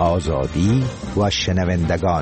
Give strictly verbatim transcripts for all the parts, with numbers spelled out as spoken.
آزادی و شنوندگان.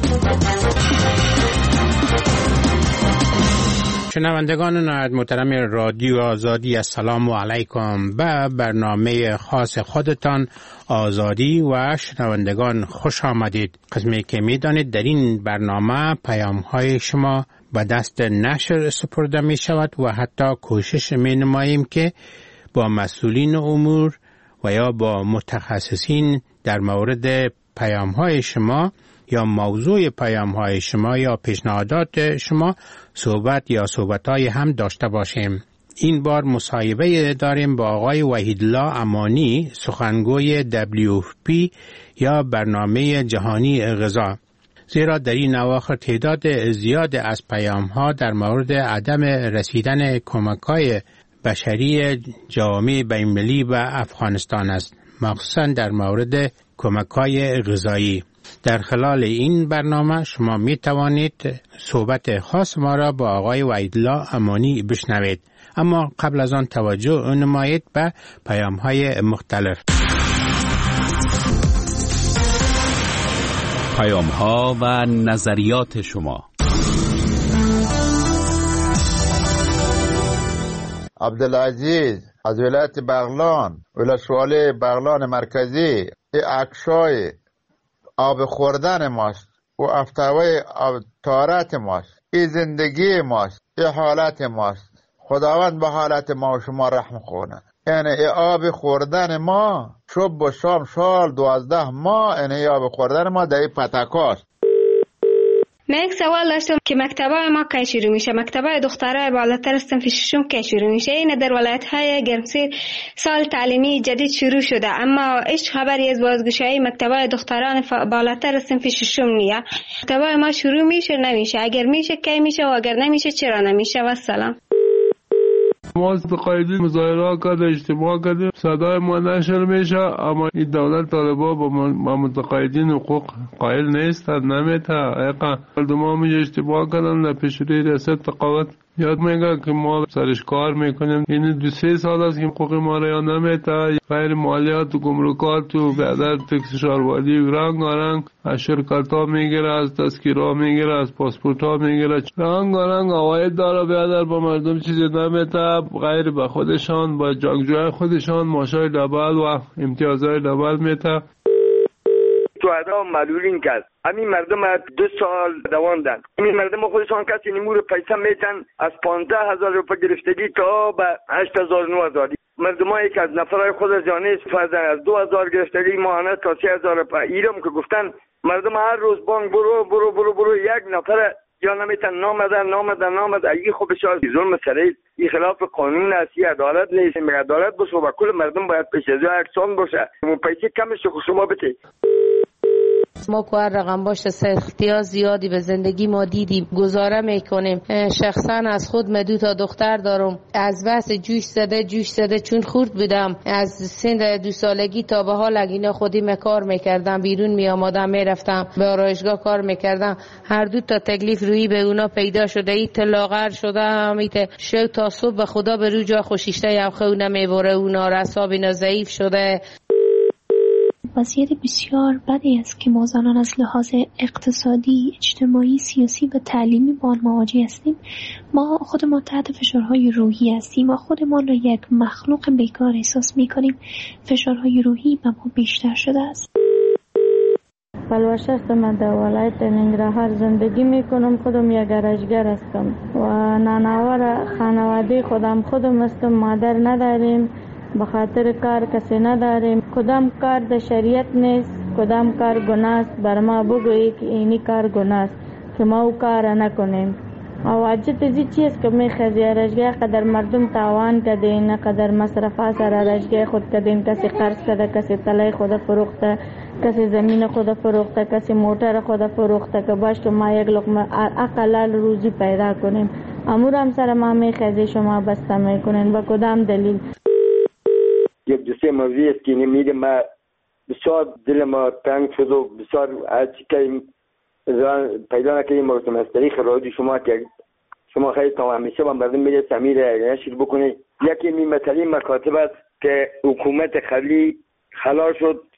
شنوندگان نهایت محترم رادیو آزادی، السلام علیکم. به برنامه خاص خودتان آزادی و شنوندگان خوش آمدید. قسمی که می دانید در این برنامه پیام های شما به دست نشر سپرده می شود و حتی کوشش می نماییم که با مسئولین امور و یا با متخصصین در مورد پیام های شما یا موضوع پیام های شما یا پیشنهادات شما صحبت یا صحبت های هم داشته باشیم. این بار مصاحبه داریم با آقای وحیدالله امانی، سخنگوی دبلیو اف پی یا برنامه جهانی غذا. زیرا در این اواخر تعداد زیاد از پیام ها در مورد عدم رسیدن کمک‌های بشری جامعه بین‌المللی به افغانستان است، مخصوصا در مورد کمک‌های غذایی. در خلال این برنامه شما می توانید صحبت خاص ما را با آقای وحیدالله امانی بشنوید. اما قبل از آن توجه نمایید به پیام‌های مختلف. پیام‌ها و نظریات شما. عبدالعزیز از ولایت بغلان، ولسوالی بغلان مرکزی. ای عکسای آب خوردن ماست و افتوای آب طهارت ماست. ای زندگی ماست، ای حالت ماست. خداوند به حالت ما و شما رحم کنه. یعنی ای آب خوردن ما صبح و شام سال دوازده ماه، یعنی ای آب خوردن ما در ای پتکاست. من یک سوال داشتم که مکتبای ما کی شروع میشه؟ مکتبای دخترای بالاتر صنف ششم کی شروع میشه؟ این در ولایت‌های گرمسیر سال تعلیمی جدید شروع شده، اما هیچ خبری از بازگشایی مکتبای دختران بالاتر صنف ششم نیست. مکتبای ما شروع میشه نمیشه؟ اگر میشه کی میشه و اگر نمیشه چرا نمیشه؟ و سلام. ما متقاعدین مظاهره کرده، اجتماع کردیم، صدای ما نشر میشه، اما این دولت طالبا با متقاعدین حقوق قائل نیستند، نمیته. اقا مردم میشه اجتماع کردن در پیشروی ریاست تقاوت یاد میگه که ما سرش کار میکنیم. این دو سه سال است که حقوق ما را نمیته. غیر مالیات و گمرکات و بعد تکس شهروندی رنگ رنگ از شرکت ها میگیره، از تذکیره ها میگیره، از پاسپورت ها میگیره، رنگ رنگ عواید داره. بعد با مردم چیزی نمیته غیر به خودشان، با جنگجوی خودشان ماشای دبل و امتیازهای دبل میته. تو ادا معلولین کرد. همین مردم دو سال دواندن. همین مردم خودشان کسی نمور پیسه میتن از پانزده هزار روپه گرفتگی تا به هشت هزار نو هزار. مردم هایی که از نفرهای خود از جانه استفاده از دو هزار گرفتگی ماهانه تا سی هزار روپه. ایرم که گفتن مردم هر روز بانک برو برو برو برو یک نفر یا نمیتن نامدن نامدن نامدن. اگه خوبش از ظلم سریع این خلاف قانون است، این عدالت نیست. میگه عدالت باشه و کل مردم باید پیش از یکسان باشه. اون پیسه کمش رو شما بده. ما که هر رقم باشه سختی‌ها زیادی به زندگی ما دیدیم، گزاره میکنیم. شخصا از خود من دو تا دختر دارم، از بس جوش زده جوش زده چون خورد بودم از سن دو سالگی تا به حال اینا خودی من کار میکردم، بیرون میامادم میرفتم به آرایشگاه کار میکردم. هر دو تا تکلیف روی به اونا پیدا شده، ای تلاغر شده همیت شو تا صبح خدا به رو جا خوشیشته یا خونه میبره، اونا رساب اینا ضعیف شده. وضعیت بسیار بدی است که ما زنان از لحاظ اقتصادی، اجتماعی، سیاسی و تعلیمی با آن مواجه هستیم. ما خودمان تحت فشارهای روحی هستیم. ما خودمان را یک مخلوق بیکار احساس می‌کنیم. فشارهای روحی به ما بیشتر شده است. بلوشست من در ولایت ننگرهار زندگی میکنم. خودم یک گرشگر هستم و نانوار خانواده خودم خودم هستم. مادر نداریم، به خاطر کار کسی نداریم. کدام کار در شریعت نیست، کدام کار گناه است. بر ما بگویی که اینی کار گناه است که ما او کار نکنیم. واجد ازی چیز که میخوازی رشگاه قدر مردم تاوان کدین، قدر مصرفا سر رشگاه خود کدین. کسی قرض کده، کسی طلای خود فروخته، کسی زمین خود فروخته، کسی موتر خود فروخته که باش که ما یک لقمه اقلال روزی پیدا کنیم. امور هم سر ما میخوازی شما بسته میکنین. با کدام دلیل؟ یک دوسته موضوعی است که میگه ما بسیار دل ما تنگ شد و بسیار هرچی که پیدا نکنیم مرتم از طریق رادیو شما که شما خیلی تا همیشه با مردم میگه سمیر نشر بکنید. یکی می مثلی مکاتب است که حکومت قبلی خلا شد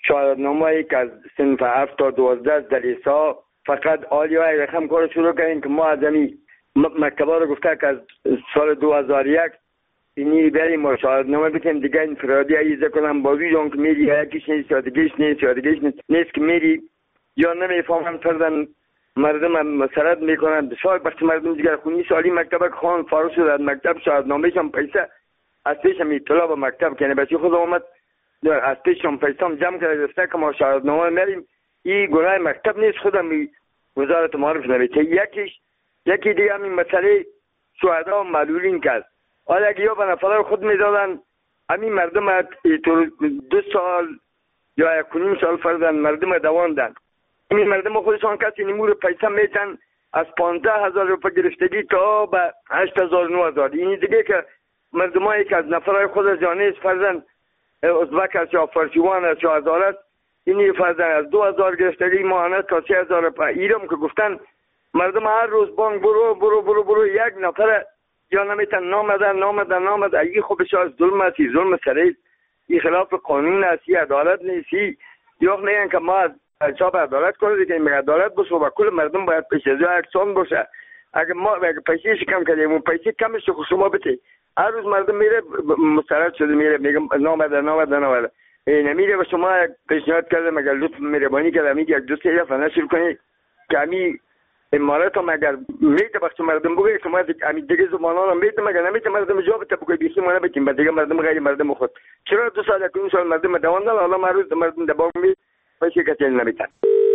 شهادتنامه‌ای که از صنف هفت تا دوازده در لیسا فقط آلی های رقم کار شروع کردیم که ما از این مکتبا رو گفته که از سال دو هزار و یک اینی بریم ما شهادتنامه بکنیم دیگه انفرادی عیزه کنم با ویژون که میری یکیش نیست یا دیگهش نیست یا دیگهش نیست نیست که میری یا نمیفهمم فردن مردم مسرد میکنن بسیار وقتی مردم دیگر خونی سالی مکتب خان فارغ شد از مکتب شهادتنامه‌ش هم پیسه از پیشم اطلاع به مکتب کنه بسی خود اومد از پیشم پیسه هم جمع کرده گفته که ما شهادتنامه میریم این گناه مکتب نیست خودم وزارت معارف نوشته یکیش یکی دیگه همین مسئله شهدا و معلولین کرد حالا اگه یا به نفر خود میدادن همین مردم دو سال یا یک کنیم سال فردن مردم دواندن این مردم خودشان کسی نمور پیسه میتن از پانزده هزار روپا گرفتگی تا به هشت هزار نو هزار این دیگه که مردم هایی که از نفرهای خود از جانیست فرزن ازبک است یا فرسیوان است یا هزار است اینی فرزن از دو هزار گرفتگی ماهانه تا سی هزار روپا ایرم که گفتن مردم هر روز بانک برو برو برو برو یک نفر یا نمیتن نامدن نامدن نامدن این خوبش از ظلم است ظلم سریع این خلاف قانون است عدالت نیست یا نه که ما چاپ عدالت کنه دیگه این عدالت باشه و کل مردم باید پیش از یکسان باشه اگه ما اگه پیسه کم کردیم اون پیسه کمش رو شما بده هر روز مردم میره مسترد شده میره میگم نامده نامده نامده نمیره و شما پیشنهاد کرده مگر لطف مهربانی کرده میگه یک دوست یه نشر کنید که همین امارات هم اگر میده بخش مردم بگه شما همین دیگه زمانان هم میده مگر نمیده مردم جواب بده بگه بیخی ما نبتیم دیگه مردم غیر مردم خود چرا دو سال یک سال مردم دواندن حالا هر روز مردم دباغ می پیسه کتل نمیتن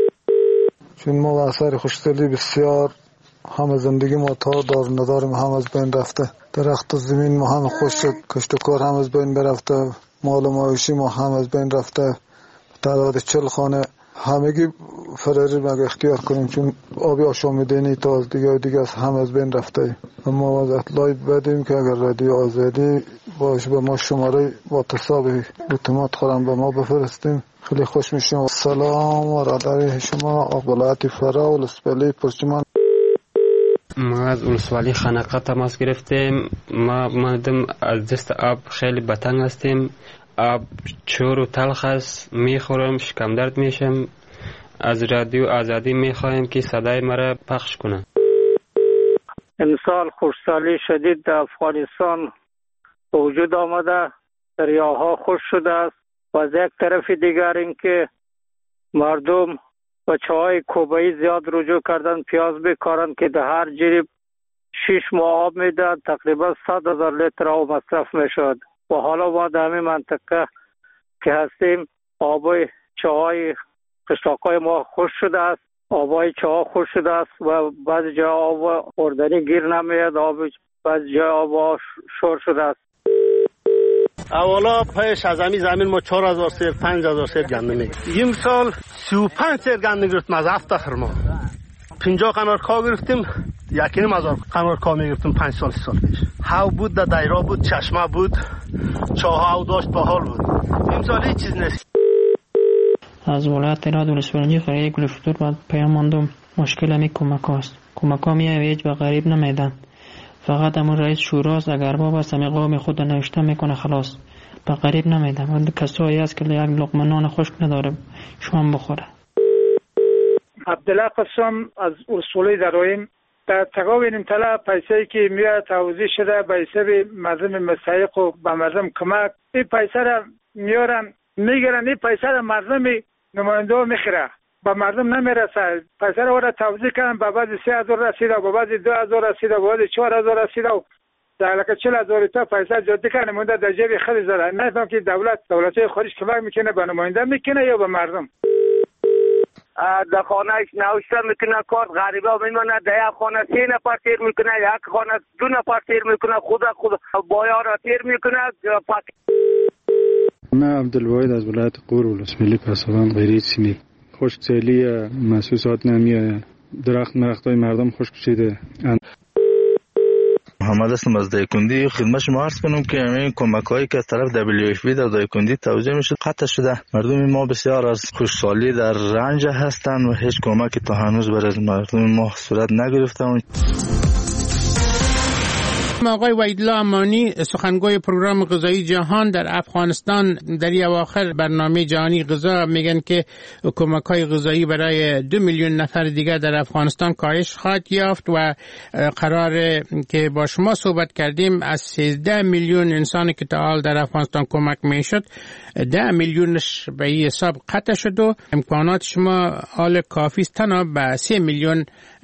چون ما و اثر خوشدلی بسیار همه زندگی ما تا دار نداریم هم از بین رفته درخت و زمین ما هم خوش شد کشت و کار هم از بین برفته مال و معاشی ما هم از بین رفته تعداد چل خانه همگی فراری مگه اختیار کنیم چون آبی آشامیدنی تا از دیگه و دیگه از هم از بین رفته اما از اطلاعی بدیم که اگر رادیو آزادی باش به ما شماره با تصابی اتومات خورم به ما بفرستیم خیلی خوش میشیم. سلام و راداری شما اقبالاتی فرا و لسپلی پرچمان ما از اولسوالی خانقه تماس گرفتیم ما مردم از دست آب خیلی بتنگ هستیم آب چور و تلخ است میخورم شکم درد میشم از رادیو آزادی میخوایم که صدای مرا پخش کنه. امسال خشکسالی شدید در افغانستان وجود آمده دریاها خشک شده است و از یک طرف دیگر اینکه مردم بچه‌های کوبایی زیاد رجوع کردن پیاز بکارن که در هر جریب شش ماه آب میدن تقریبا صد هزار لیتر آب مصرف میشد و حالا ما در همین منطقه که هستیم آبای چاهای قشلاقای ما خشک شده است آبای چاها خشک شده است و بعضی جا آب خوردنی گیر نمیاد آب بعضی جا آب شور شده است. اولا پیش از همین زمین ما چهار هزار سیر پنج هزار سیر گندم میگرفتیم این سال سی و پنج سیر گندم گرفتیم از هفت تخر ما پنجاه قنارکا گرفتیم یکی نیم هزار قنارکا میگرفتیم پنج سال سی سال پیش هاو بود در دایرا بود چشمه بود چاه هاو داشت باحال بود این سال هیچ چیز نیست. از ولایت راد ولسوالی قریه گلفتور بعد پیام ماندم مشکل همی کمک هاست کمک ها میایویج و غریب نمیدن فقط همون رئیس شوراست اگر باب است همی قوم خود نوشته میکنه خلاص به غریب نمیدن و کسایی هست که یک لقمه نان خشک نداره شما بخوره. عبدالله قسم از اصولی درایم در تقاوی نمتلا پیسه‌ای که میاد توضیح شده به حساب مردم مستحق و به مردم کمک این پیسه را میارن میگیرن این پیسه را مردم نماینده ها میخیره با مردم نمیرسه پیسه را ورد توضیح کردن با بعضی سه هزار رسیده و با بعضی دو هزار رسیده و با بعضی چهار هزار رسیده و در لکه چل هزار تا پیسه جدی که نماینده در جیب خیلی زده نفهم که دولت دولت‌های خارج کمک میکنه به نماینده میکنه یا به مردم در خانه ایش نوشته میکنه کار غریبا میمونه در یک خانه سه نفر تیر میکنه یک خانه دو نفر تیر میکنه خود خود بایا را تیر میکنه پاک. من عبدالواحد از ولایت غور ولسوالی پسابند غیری سیمی خشکسالی محسوسات نمیه درخت مرختای مردم خشک شده. محمد هستم از دایکندی خدمت شما عرض کنم که این کمک هایی که از طرف دبلیو اف پی در دایکندی توزیع میشه قطع شده مردم ما بسیار از خشکسالی در رنج هستند و هیچ کمکی تا هنوز برای مردم ما صورت نگرفته. آقای وحیدالله امانی سخنگوی پروگرام غذایی جهان در افغانستان در اواخر برنامه جهانی غذا میگن که کمک‌های غذایی برای دو میلیون نفر دیگر در افغانستان کاهش خواهد یافت و قرار که با شما صحبت کردیم از سیزده میلیون انسانی که تا حال در افغانستان کمک میشد ده میلیونش به این حساب قطع شد و امکانات شما حال کافی است تنها به سه میلیون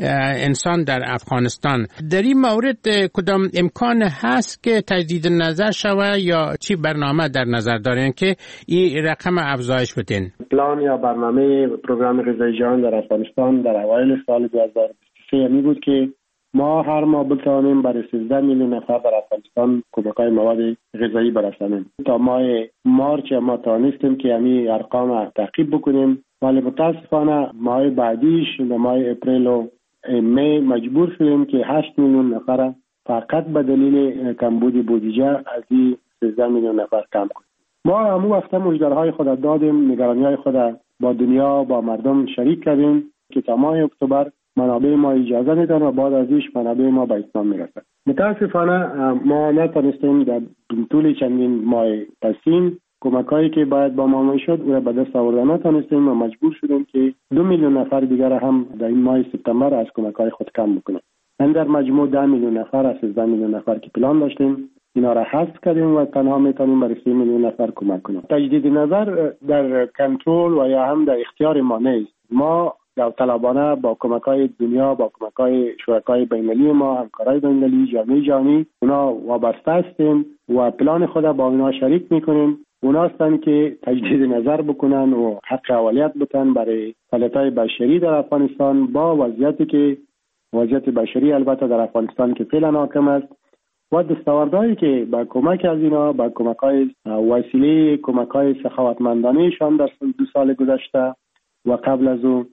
انسان در افغانستان. در این مورد کدام امکان هست که تجدید نظر شود یا چی برنامه در نظر دارین که این رقم افزایش بدین؟ پلان یا برنامه پروگرام غذایی جهان در افغانستان در اوایل سال دو هزار و بیست و سه می بود که ما هر ماه بتوانیم برای سیزده میلیون نفر در افغانستان کمک‌های مواد غذایی برسانیم. تا ماه مارچ ما توانستیم که همین ارقام تعقیب بکنیم، ولی متاسفانه ماه بعدیش در ماه اپریل و می مجبور شدیم که هشت میلیون نفر فقط به دلیل کمبود بودجه از این سیزده میلیون نفر کم کنیم. ما همون وقت مژده‌های خود دادیم، نگرانی‌های خود با دنیا با مردم شریک کردیم که تا ماه اکتبر منابع ما اجازه میدن و بعد ازش منابع ما به اتمام میرسد. متاسفانه ما نتونستیم در طول چندین ماه پسین کمک‌هایی که باید با ما میشد او را به دست آوردن نتونستیم و مجبور شدیم که دو میلیون نفر دیگر هم در این ماه سپتامبر از کمک‌های خود کم بکنیم. من در مجموع ده میلیون نفر از سیزده میلیون نفر که پلان داشتیم اینا را حذف کردیم و تنها میتونیم برای سه میلیون نفر کمک کنیم. تجدید نظر در کنترل و یا هم در اختیار ما نیست. ما داوطلبانه با کمک‌های دنیا با کمک‌های شرکای بین‌المللی ما همکارای بین‌المللی جامعه جهانی اونا وابسته هستیم و پلان خود با اونا شریک میکنیم. اونا هستن که تجدید نظر بکنن و حق اولیت بتن برای فعالیت‌های بشری در افغانستان با وضعیتی که وضعیت بشری البته در افغانستان که فعلا حاکم است و دستاوردهایی که با کمک از اینا با کمک‌های وسیله کمک‌های سخاوتمندانه‌شان در دو سال گذشته و قبل از او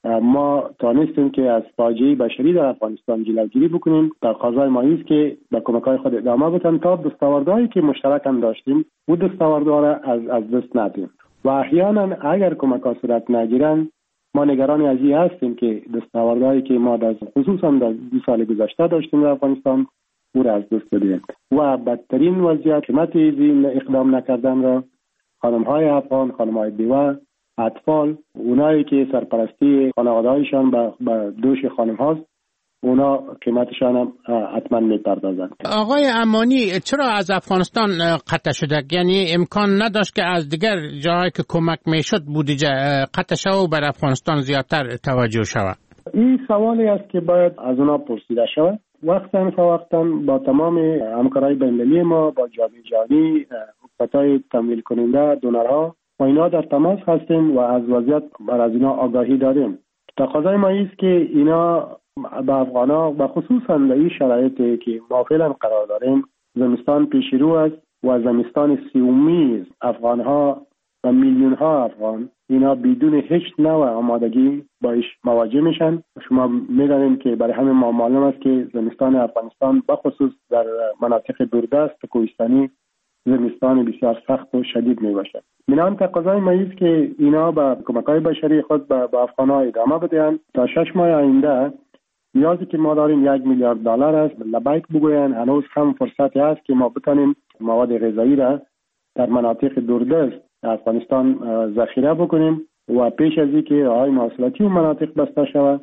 ما توانستیم که از فاجعه بشری در افغانستان جلوگیری بکنیم. تقاضای ما است که با کمک‌های خود ادامه بدن تا دستاوردهایی که مشترک هم داشتیم و دستاوردها را از از دست ندیم و احیانا اگر کمک‌ها صورت نگیرن ما نگران از این هستیم که دستاوردهایی که ما در خصوصا در دو سال گذشته داشتیم در افغانستان او را از دست بدیم و بدترین وضعیت قیمت این اقدام نکردن را خانم‌های افغان، خانم‌های بیوه، اطفال، اونایی که سرپرستی خانواده‌هایشان به دوش خانم هاست اونا قیمتشان هم حتما میپردازند. آقای امانی چرا از افغانستان قطع شده؟ یعنی امکان نداشت که از دیگر جاهایی که کمک میشد بودجه قطع شود و بر افغانستان زیادتر توجه شود؟ این سوالی است که باید از اونا پرسیده شود. وقتا فوقتا با تمام همکارای بین‌المللی ما با جامعه جهانی، حکومت‌های تمویل کننده، دونرها و اینا در تماس هستیم و از وضعیت بر از اینا آگاهی داریم. تقاضای ما است که اینا به افغانا و خصوصا در این شرایطی که ما فعلا قرار داریم زمستان پیش رو است و زمستان سیومی افغانها و میلیون ها افغان اینا بدون هیچ نوع آمادگی باش مواجه میشن. شما میدانید که برای همه ما معلوم است که زمستان افغانستان به خصوص در مناطق دوردست کوهستانی زمستان بسیار سخت و شدید می باشد. منان تقاضای ما است که اینا با کمک‌های بشری خود به افغان‌ها ادامه بدهند تا شش ماه آینده نیازی که ما داریم یک میلیارد دلار است لبیک بگویند. هنوز هم فرصتی است که ما بتانیم مواد غذایی را در مناطق دوردست افغانستان ذخیره بکنیم و پیش از اینکه راه‌های مواصلاتی و مناطق بسته شود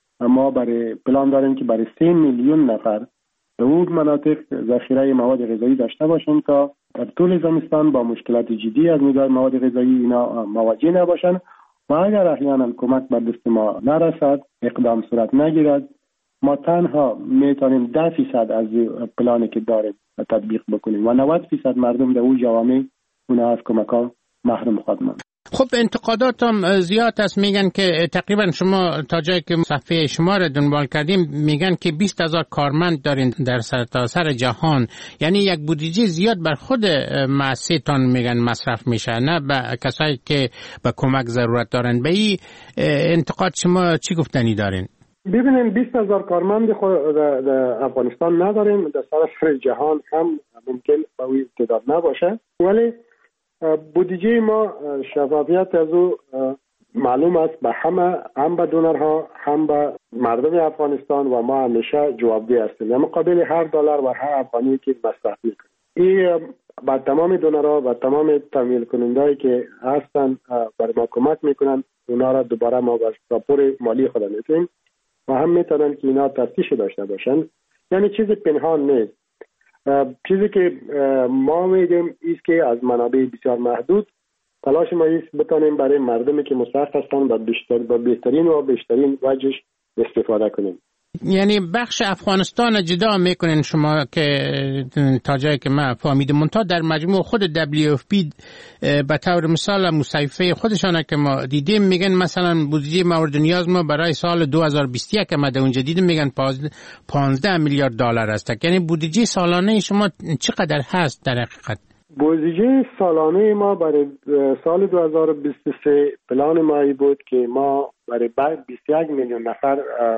ما برای پلان داریم که برای سه میلیون نفر در اون مناطق ذخیره مواد غذایی داشته باشیم تا در طول زمستان با مشکلات جدی از نگاه مواد غذایی اینا مواجه نباشن و اگر احیانا کمک به دست ما نرسد، اقدام صورت نگیرد، ما تنها میتونیم ده فیصد از پلانی که داریم تطبیق بکنیم و نود فیصد مردم در اون جوامع اونا از کمک ها محروم خواهد ماند. خب انتقادات هم زیاد است. میگن که تقریبا شما تا جایی که صفحه شما را دنبال کردیم میگن که بیست هزار کارمند دارین در سرتاسر سر جهان، یعنی یک بودجه زیاد بر خود مؤسسه‌تان میگن مصرف میشه، نه به کسایی که به کمک ضرورت دارن. به این انتقاد شما چی گفتنی دارین؟ ببینیم بیست هزار کارمند خود در افغانستان نداریم، در سراسر جهان هم ممکن به این تعداد نباشه، ولی بودجه ما شفافیت از او معلوم است به همه، هم به دونرها هم به مردم افغانستان و ما همیشه جوابدeh هستیم در مقابل هر دلار و هر افغانی که مصرف میکنیم. این با تمام دونرها و تمام تمویل کنندهایی که هستن برای ما کمک میکنن، اونا را دوباره ما با راپور مالی خود میتونیم و هم میتونن که اینا تفتیش داشته باشن. یعنی چیز پنهان نیست. چیزی که ما میگیم ایست که از منابع بسیار محدود تلاش ما ایست بتانیم برای مردمی که مستحق هستن با بیشتر با بهترین و بیشترین وجهش استفاده کنیم. یعنی بخش افغانستان جدا میکنین شما که تا جایی که من فهمیدم، منتها در مجموع خود دبلیو اف پی به طور مثال مصیفه خودشانه که ما دیدیم میگن مثلا بودجه مورد نیاز ما برای سال دو هزار و بیست و یک که ما در اونجا دیدیم میگن پانزده میلیارد دلار است. یعنی بودجه سالانه شما چقدر هست در حقیقت؟ بودجه سالانه ما برای سال دو هزار و بیست و سه پلان ما بود که ما برای بیست و یک میلیون نفر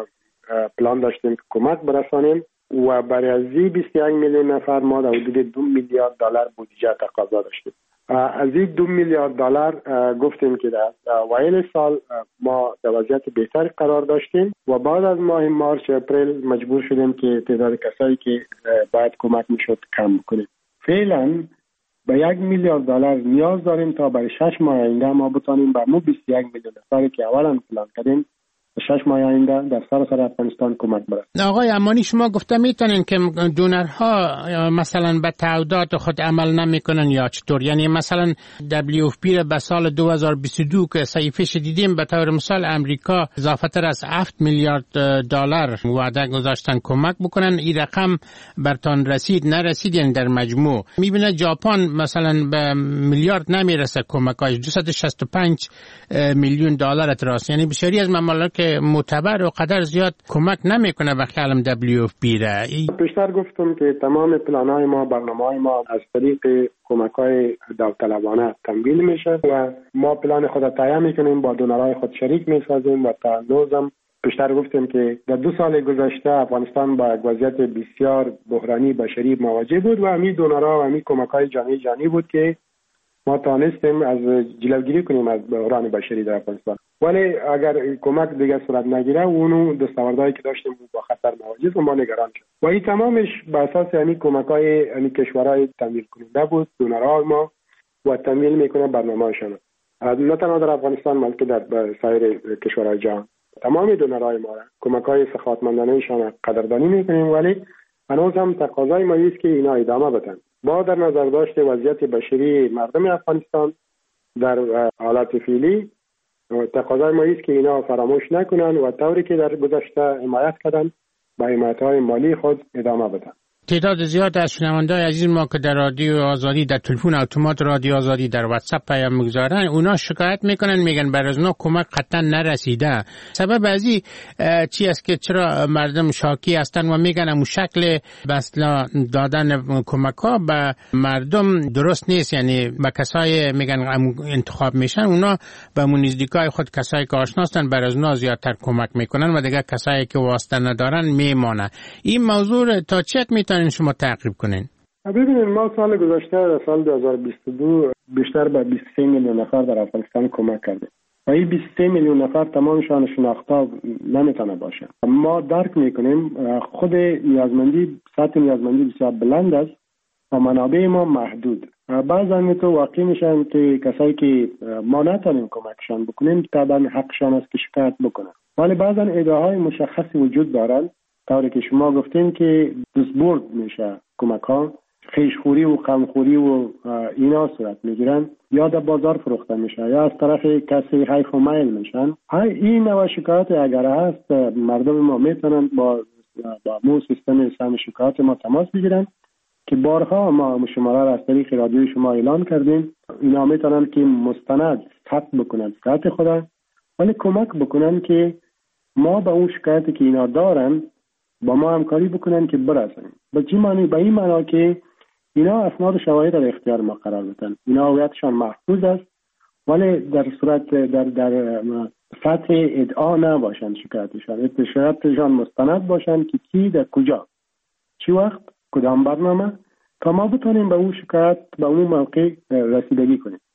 پلان داشتیم که کمک برسانیم و برای از این بیست و یک میلیون نفر ما در حدود دو میلیارد دلار بودجه تقاضا داشتیم. از این دو میلیارد دلار گفتیم که در اوایل سال ما در وضعیت بهتری قرار داشتیم و بعد از ماه مارچ اپریل مجبور شدیم که تعداد کسایی که باید کمک میشد کم کنیم. فعلا به یک میلیارد دلار نیاز داریم تا برای شش ماه آینده ما بتانیم به مو بیست و یک میلیون نفری که اولا پلان کردیم شش ماه آینده در سراسر افغانستان کمک برسانیم. آقای امانی شما گفته میتونین که دونرها مثلا به تعهدات خود عمل نمیکنن یا چطور؟ یعنی مثلا دبلیو اف پی به سال دو هزار و بیست و دو که صحیفه شدیدیم به طور مثال امریکا اضافه تر از هفت میلیارد دلار وعده گذاشتن کمک بکنن، این رقم برتان رسید نرسید؟ یعنی در مجموع میبینه ژاپن مثلا به میلیارد نمیرسه کمکاش، دویست و شصت و پنج میلیون دلار تراست. یعنی بسیاری از ممالک معتبر و قدر زیاد کمک نمیکنه به خیالم دبلیو اف پی را. پیشتر گفتم که تمام پلان‌های ما، برنامه‌های ما از طریق کمک‌های داوطلبانه تمویل میشه و ما پلان خود تهیه میکنیم، با دونرهای خود شریک میسازیم و تا هنوزم پیشتر گفتیم که در دو سال گذشته افغانستان با یک وضعیت بسیار بحرانی بشری مواجه بود و همین دونرها و همین کمک‌های جانی جانی بود که ما توانستیم از جلوگیری کنیم از بحران بشری در افغانستان. ولی اگر کمک دیگه صورت نگیره اونو دستاوردهایی که داشتیم با خطر مواجه و ما نگران شد و این تمامش به اساس همین کمک‌های همین کشورهای تمویل کننده بود. دونرها ما و تمویل میکنه برنامه‌شان نه تنها در افغانستان بلکه در سایر کشورهای جهان. تمام دونرهای ما کمک‌های سخاوتمندانه‌شان قدردانی میکنیم، ولی هنوز هم تقاضای ما است که اینا ادامه بدن با در نظر داشت وضعیت بشری مردم افغانستان در حالت فعلی. تقاضای ما است که اینا فراموش نکنن و طوری که در گذشته حمایت کردن با حمایت‌های مالی خود ادامه بدن. تعداد زیاد از شنونده‌های عزیز ما که در رادیو آزادی، در تلفن اتومات رادیو آزادی، در واتساپ پیام میگذارن، اونا شکایت میکنن، میگن بر از اونا کمک قطعا نرسیده. سبب از این چی است که چرا مردم شاکی هستن و میگن امو شکل بسلا دادن کمک ها به مردم درست نیست؟ یعنی به کسای میگن انتخاب میشن اونا به امو نزدیکای خود کسایی که آشنا هستن بر از اونا زیادتر کمک میکنن و دیگه کسایی که واسطه ندارن میمانه. این موضوع تا چه حد شما تعقیب کنین؟ ببینید ما سال گذشته سال دو هزار و بیست و دو بیشتر به بیست و سه میلیون نفر در افغانستان کمک کردیم و این بیست و سه میلیون نفر تمامشان شناخته نمیتونه باشه. ما درک میکنیم خود نیازمندی، سطح نیازمندی بسیار بلند است و منابع ما محدود. بعضا تو واقع میشن که کسایی که ما نتونیم کمکشان بکنیم طبعا حقشان است که شکایت بکنن، ولی بعضا ادعاهای مشخصی وجود دارن طوری که شما گفتین که دزبورد میشه کمک ها، خیشخوری و غمخوری و اینا صورت میگیرن یا در بازار فروخته میشه یا از طرف کسی حیف و میل میشن. این نوع شکایت اگر هست مردم ما میتونن با با مو سیستم سهم شکایت ما تماس بگیرن که بارها ما شماره را از طریق رادیو شما اعلان کردیم. اینا میتونن که مستند ثبت بکنن شکایت خود، ولی کمک بکنن که ما به اون شکایتی که اینا دارن با ما همکاری بکنن که برسن. به چی معنی؟ به این معنی که اینا اسناد شواهد در اختیار ما قرار بدن، اینا هویتشان محفوظ است ولی در صورت در در سطح ادعا نباشن شکایتشان، شکایتشان مستند باشن که کی در کجا چی وقت کدام برنامه تا ما بتونیم به اون شکایت به اون موقع رسیدگی کنیم.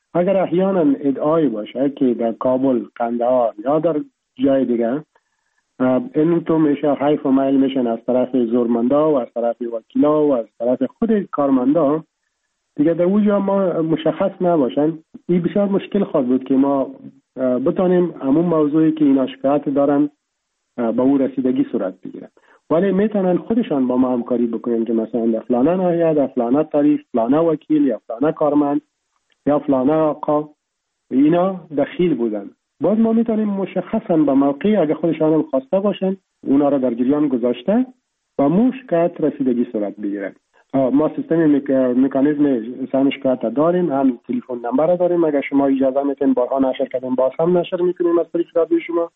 اگر احیانا ادعای باشه که در کابل، قندهار یا در جای دیگه این تو میشه حیف و میل میشن از طرف زورمندا و از طرف وکیلا و از طرف خود کارمندا، دیگه در اونجا ما مشخص نباشن، این بسیار مشکل خواهد بود که ما بتانیم همون موضوعی که اینا شکایت دارن با او رسیدگی صورت بگیرن. ولی میتونن خودشان با ما همکاری بکنن که مثلا در فلانه ناحیه، در فلانه تاریخ، فلانه وکیل یا فلانه کارمند یا فلانه آقا اینا دخیل بودن. باز ما میتونیم مشخصا به موقع اگه خودشان هم خواسته باشن اونا را در جریان گذاشته و مو شکایت رسیدگی صورت بگیرن. ما سیستم مکانیزم سهم شکایت داریم، هم تلفن نمبر داریم، اگر شما اجازه میتین بارها نشر کردیم باز هم نشر میکنیم از طریق رادیو شما،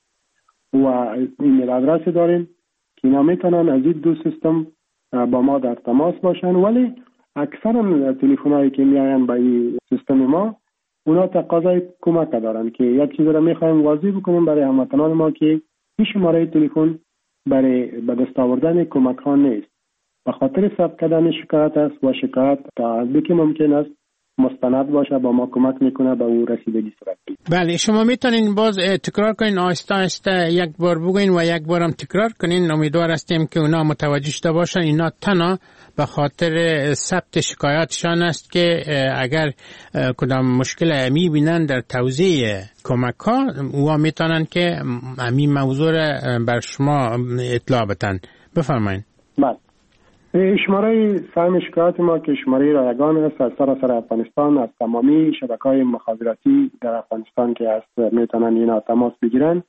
و ایمیل آدرس داریم که اینا میتونن از این دو سیستم با ما در تماس باشن. ولی اکثر تلفن هایی که میاین با این سیستم ما اونا تقاضای کمک دارن که یک چیز را میخوایم واضح بکنیم برای هموطنان ما که این شماره تلفن برای به دست آوردن کمک ها نیست، به خاطر ثبت کردن شکایت است و شکایت تا حدی که ممکن است مستند باشه با ما کمک میکنه به او رسیدگی صورت بگیره. بله، شما میتونین باز تکرار کنین، آهسته آهسته یک بار بگوین و یک بارم تکرار کنین. امیدوار هستیم که اونا متوجه شده باشن اینا تنها به خاطر ثبت شکایاتشان است که اگر کدام مشکل امی بینن در توزیع کمک ها اوها میتونن که امی موضوع بر شما اطلاع بدن. بفرمایید. بله، شماره سهم شکایات ما که شماره رایگان است از سراسر افغانستان، از تمامی شبکه‌های مخابراتی در افغانستان که هست میتونن اینا تماس بگیرن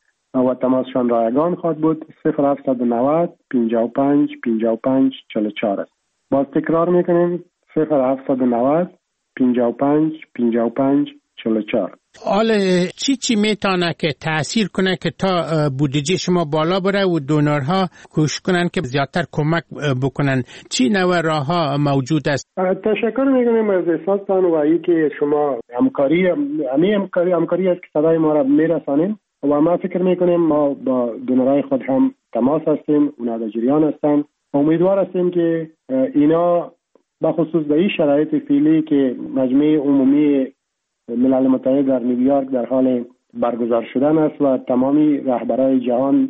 و تماسشان رایگان خواهد بود. صفر هفتصد و نود پنجاه و پنج پنجاه و پنج چهل و چهار است. باز تکرار میکنیم صفر هفتصد و نود پنجاه و پنج پنجاه و پنج چهل و چهار. حالا چی چی میتونه که تأثیر کنه که تا بودجه شما بالا بره و دونرها کوشش کنن که زیادتر کمک بکنن؟ چی نوع راه ها موجود است؟ تشکر میکنیم از احساستان و ای که شما همکاری همی همکاری همکاری است که صدای ما را میرسانیم و ما فکر میکنیم ما با دونرهای خود هم تماس هستیم، اونا در جریان هستن. امیدوار هستیم که اینا بخصوص در این شرایط فعلی که مجمع عمومی ملل متحد در نیویورک در حال برگزار شدن است و تمامی رهبرای جهان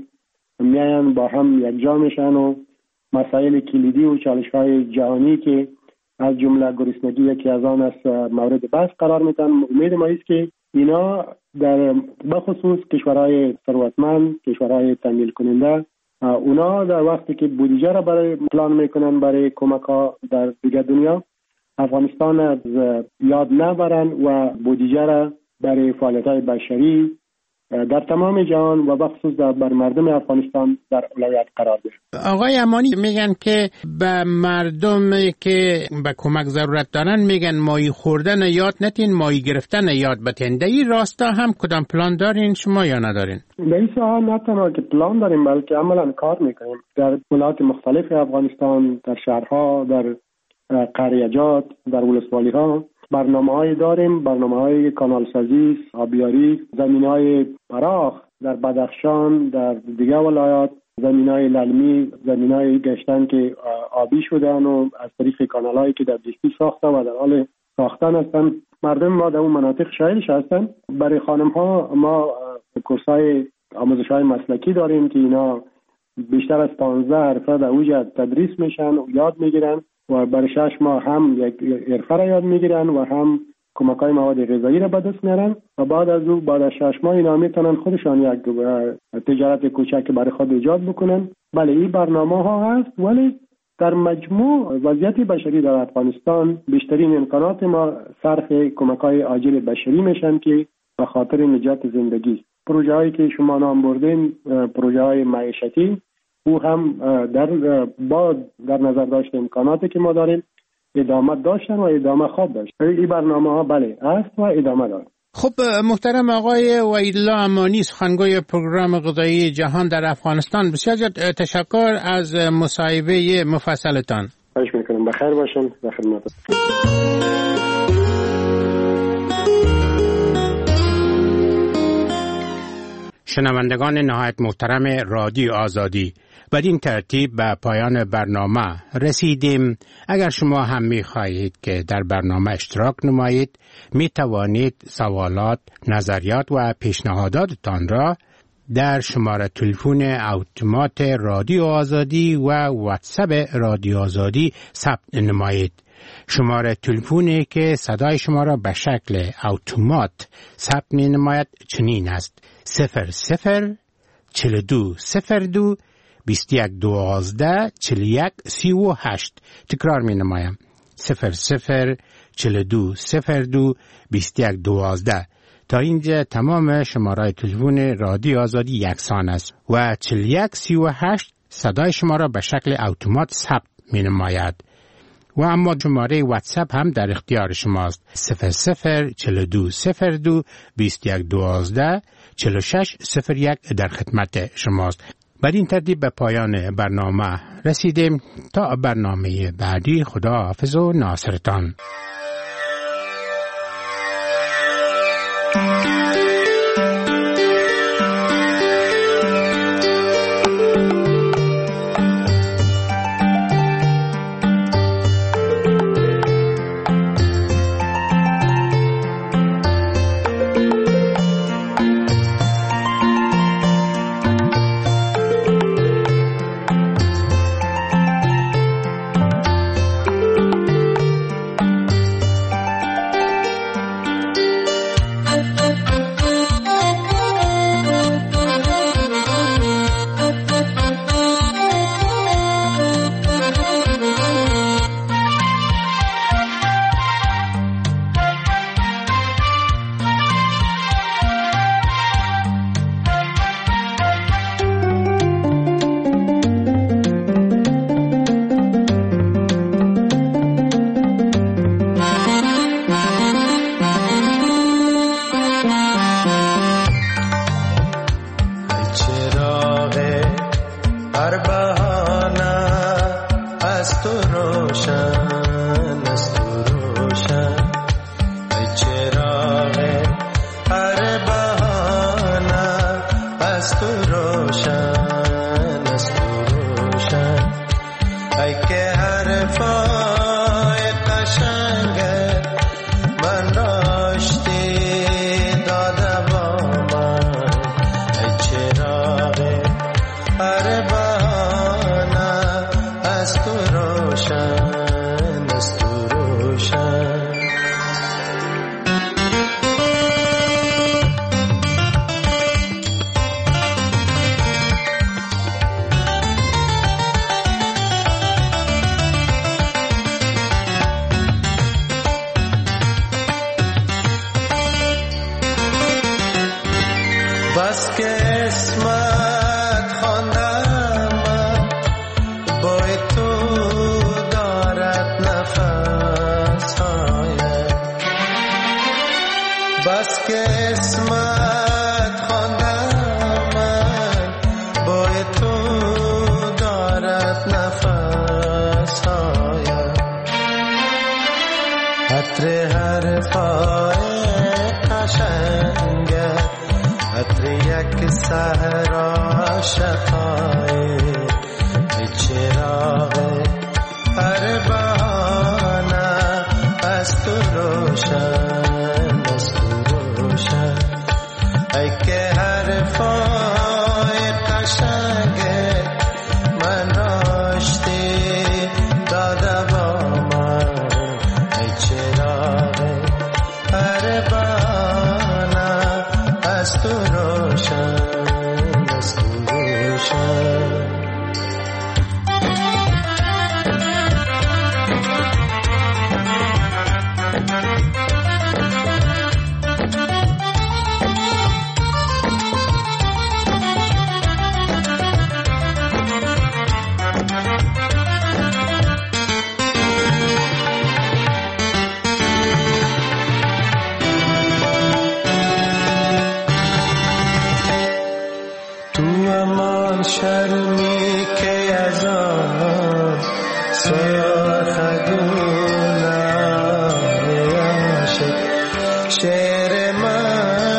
میاین با هم یکجا میشن و مسائل کلیدی و چالش‌های جهانی که از جمله گرسنگی یکی از آن است مورد بحث قرار میدن. امید ما است که اینا در بخصوص کشورهای ثروتمند، کشورهای تمویل کننده، اونا در وقتی که بودجه را برای پلان میکنن برای کمک ها در دیگر دنیا، افغانستان از یاد نبرن و بودجه را برای فعالیت‌های بشری در تمام جهان و بخصوص در بر مردم افغانستان در اولویت قرار دهند. آقای امانی میگن که به مردم که به کمک ضرورت دارن میگن ماهی خوردن یاد نتین، ماهی گرفتن یاد بتین. در این راستا هم کدام پلان دارین شما یا ندارین؟ در این ساحه نه تنها که پلان داریم بلکه عملا کار میکنیم در ولایات مختلف افغانستان، در شهرها، در قریجات، در ولسوالی ها برنامه های داریم، برنامه های کانال سازی، آبیاری، زمین های فراخ در بدخشان، در دیگر ولایات، زمین های للمی، زمین های گشتن که آبی شدن و از طریق کانال هایی که در دیستی ساخته و در حال ساختن هستن. مردم ما در اون مناطق شایلش هستن. برای خانم ها ما کورس های آموزش های مسلکی داریم که اینا بیشتر از پانزده حرفه در اوج تدریس میشن و یاد میگیرن و برای شش ماه هم یک حرفه را یاد میگیرن و هم کمک‌های مواد غذایی را به دست میارن و بعد از او بعد از شش ماه اینا میتونن خودشان یک تجارت کوچک برای خود ایجاد بکنن. بله این برنامه ها هست، ولی در مجموع وضعیت بشری در افغانستان بیشترین امکانات ما صرف کمک‌های عاجل بشری میشن که به خاطر نجات زندگی. پروژه هایی که شما نام بردین پروژه های معیشتی او هم در با در نظر داشت امکاناتی که ما داریم ادامه داشتن و ادامه خواب داشت. این برنامه ها بله است و ادامه دارد. خب محترم آقای وحیدالله امانی، سخنگوی پروگرام غذایی جهان در افغانستان، بسیار تشکر از مصاحبه مفصلتان. خواهش میکنم. بخیر باشین. به خدمت. شنوندگان نهایت محترم رادیو آزادی، بدین ترتیب به پایان برنامه رسیدیم. اگر شما هم می خواهید که در برنامه اشتراک نمایید، می توانید سوالات، نظریات و پیشنهاداتتان را در شماره تلفن اتومات رادیو آزادی و واتساپ رادیو آزادی ثبت نمایید. شماره تلفنی که صدای شما را به شکل اتومات ثبت می نماید چنین است: صفر صفر چل دو صفر دو بیست یک دوازده چل یک سی و هشت. تکرار می نمایم: صفر صفر چل دو صفر دو بیست یک دوازده. تا اینجا تمام شماره تلفن رادیو آزادی یکسان است و چل یک سی و هشت صدای شما را به شکل اتومات ثبت می نماید. و اما شماره واتساپ هم در اختیار شماست: صفر صفر چل دو صفر دو بیست یک دوازده چل شش صفر یک در خدمت شماست. بعد این ترتیب به پایان برنامه رسیدیم. تا برنامه بعدی، خدا حافظ و ناصرتان.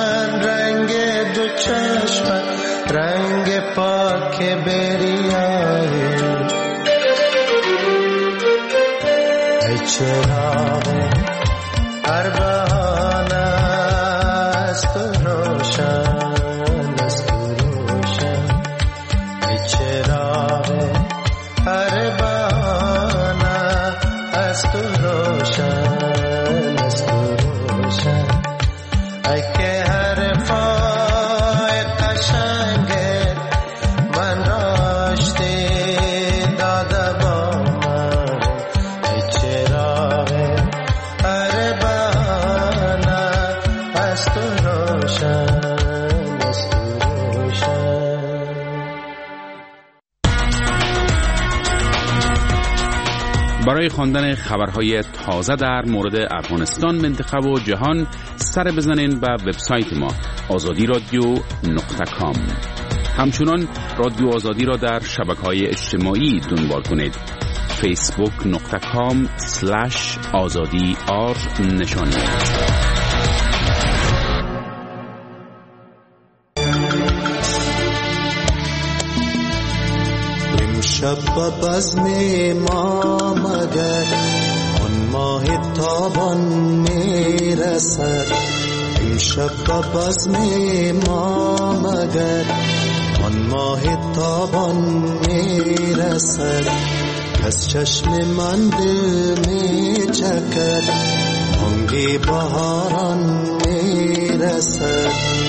رنگ پاک بریان چراغ هر بهانه است تو روشن است تو روشن ای چراغ هر بهانه است تو روشن است تو روشن ای که حرفای قشنگت من راشتی داده با من ای چراغ هر بهانه است تو روشن است تو روشن. برای خواندن خبرهای تازه در مورد افغانستان، منطقه و جهان سر بزنین به وبسایت ما آزادی رادیو نقطه کام. همچنان رادیو آزادی را در شبکه‌های اجتماعی دنبال کنید. فیسبوک نقطه کام سلش آزادی آر نشانی. امشب به بزم ما مگر آن ماه تابان میرسد امشب به بزم ما مگر آن ماه تابان میرسد از چشم من دل میچکد بانگ بهاران میرسد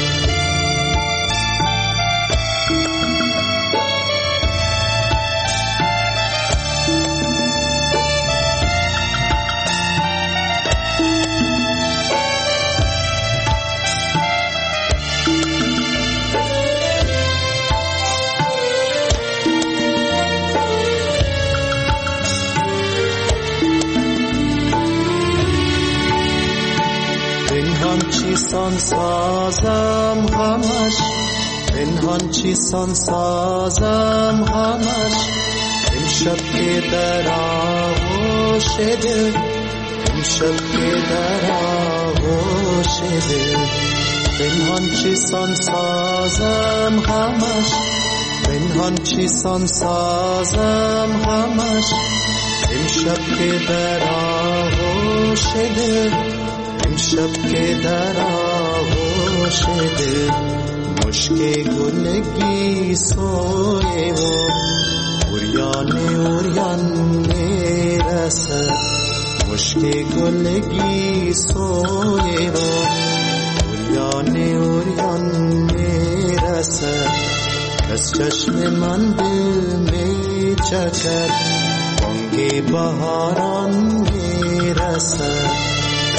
چیسان سازم همش پنهان چیسان سازم همش امشب که در آغوش دل امشب که در آغوش دل پنهان چیسان سازم همش پنهان چیسان سازم همش امشب که در آغوش دل امشب که در آغوش دل مشک گلگی سوی و اوریان اوریان میرسد مشک گلگی سوی و اوریان اوریان میرسد از چشم من دل میچکد بانگ بهاران میرسد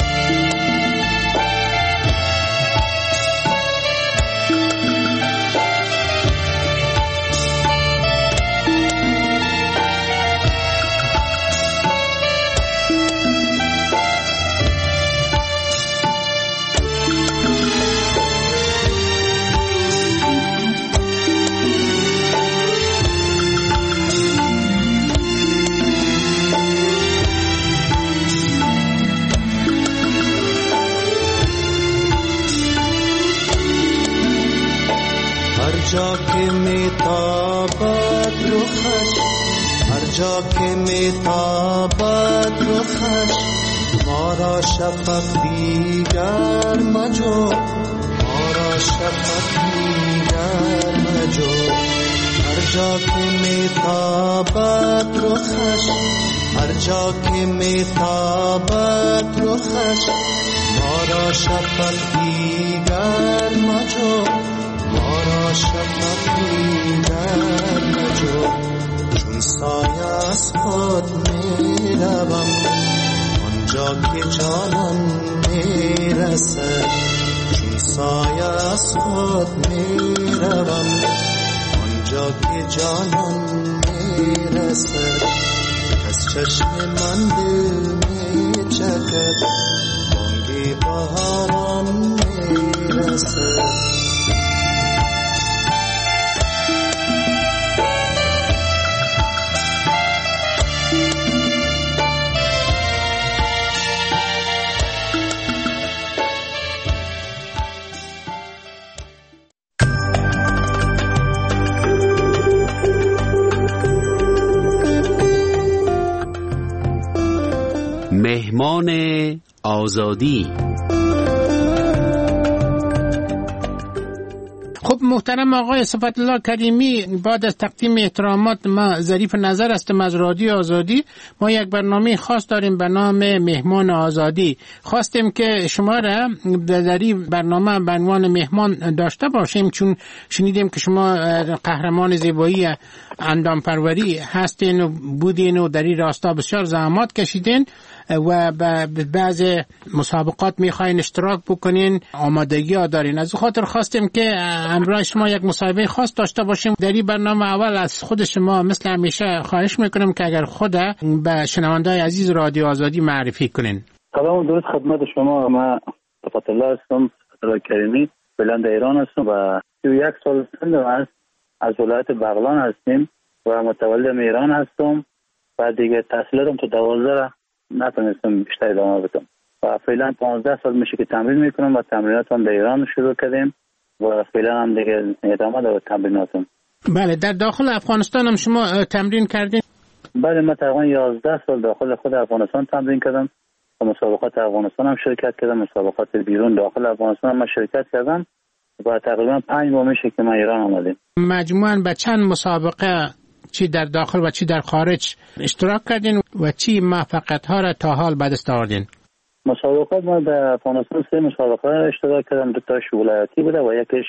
جا که میتابد رخش هر جا که میتابد رخش ما را شفق دیگر مجو ما را شفق دیگر مجو هر جا که میتابد رخش هر جا که میتابد رخش ما را شفق دیگر مجو ما را شفق دیگر مجو چون سایه از خود میروم آنجا که جانان میرسد چون سایه از خود میروم آنجا که جانان میرسد از چشم من دل میچکد بانگ بهاران میرسد مهمان آزادی. خب محترم آقای صفت الله کریمی، بعد از تقدیم احترامات ما ظریف نظر هستم از رادیو آزادی. ما یک برنامه خاص داریم به نام مهمان آزادی. خواستیم که شما را در این برنامه به عنوان مهمان داشته باشیم، چون شنیدیم که شما قهرمان زیبایی اندام پروری هستین و بودین و در این راستا بسیار زحمات کشیدین و به بعض مسابقات میخواین اشتراک بکنین، آمادگی ها دارین. از خاطر خواستیم که امروز شما یک مصاحبه خاص داشته باشیم. در این برنامه اول از خود شما مثل همیشه خواهش میکنم که اگر خود به شنونده‌های عزیز رادیو آزادی معرفی کنین. سلام درود خدمت شما. من صفت الله هستم، صفت الله کریمی، بلند ایران هستم و سی و یک سال سنم است. از ولایت بغلان هستیم و متولد ایران هستم و دیگه تحصیلاتم تو دوازده نتونستم بیشتر ادامه بدم و فعلا پانزده سال میشه که تمرین میکنم و تمریناتم در ایران شروع کردیم و فعلا هم دیگه ادامه دارم تمریناتم. بله، در داخل افغانستان هم شما تمرین کردین؟ بله، من تقریبا یازده سال داخل خود افغانستان تمرین کردم و مسابقات افغانستان هم شرکت کردم، مسابقات بیرون داخل افغانستان هم شرکت کردم و تقریبا پنج ماه میشه که من ایران آمدم. مجموعاً به چند مسابقه چی در داخل و چی در خارج اشتراک کردین و چی موفقیت ها را تا حال به دست آوردین؟ مسابقات ما در افغانستان سه مسابقه اشتراک کردم، دو تاش ولایتی بوده و یکیش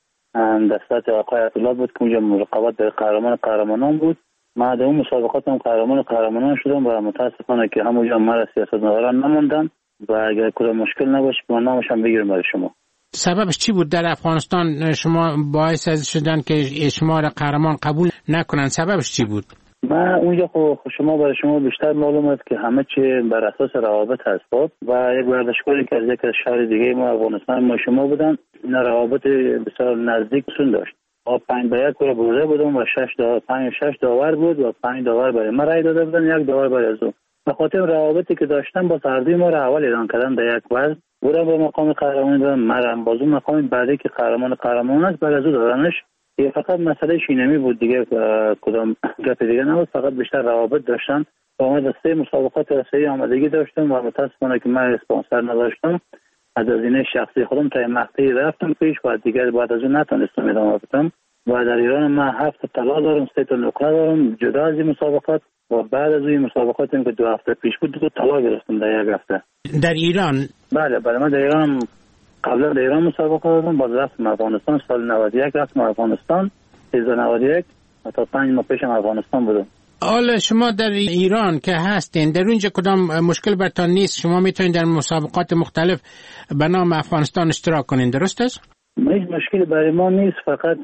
دستات آقای عطیلات بود که اونجا رقابت در قهرمان قهرمانان بود. ما در اون مسابقات هم قهرمان قهرمانان شدم و متاسفانه که همونجا مرا سیاستمداران نموندن و اگر کدام مشکل نباشه که من نامش هم بگیرم برای شما. سببش چی بود در افغانستان شما باعث شدن که شما را قهرمان قبول نکنن؟ سببش چی بود؟ ما اونجا خب شما برای شما بیشتر معلوم است که همه چی بر اساس روابط هست و یک ورزشکاری که از یک شهر دیگه ما افغانستان ما شما بودن، این روابط بسیار نزدیک سون داشت. ما پنج به یک برده بودم و شش داور پنج شش داور بود و پنج داور برای ما رای داده بودن، یک داور برای از او. به خاطر روابطی که داشتن با سردی ما را اول اعلام کردن در یک وزن بودم به مقام قهرمان دادن، مرم بازو مقام بعدی که قهرمان قهرمان است بعد از او دادنش. یه فقط مسئله شینمی بود دیگه، کدام گپ دیگه نبود، فقط بیشتر روابط داشتن. با ما دسته مسابقات رسایی آمادگی داشتم و متاسفانه که من اسپانسر نداشتم، از هزینه شخصی خودم تا مقطعی رفتم پیش و دیگه بعد از اون نتونستم ادامه بدم. و در ایران من هفت طلا دارم، سه تا نقره دارم جدا از این مسابقات و بعد از این مسابقات هم که دو هفته پیش بود دو طلا گرفتم در یک هفته. در ایران؟ بله بله، من در ایران قبلا در ایران مسابقه دادم، باز رفتم افغانستان، سال نود و یک رفتم افغانستان، سیزده نود و یک تا پنج ماه پیشم افغانستان بودم. حالا شما در ایران که هستین، در اونجا کدام مشکل برتان نیست؟ شما میتونید در مسابقات مختلف به نام افغانستان اشتراک کنین، درست است؟ هیچ مشکلی برای ما نیست، فقط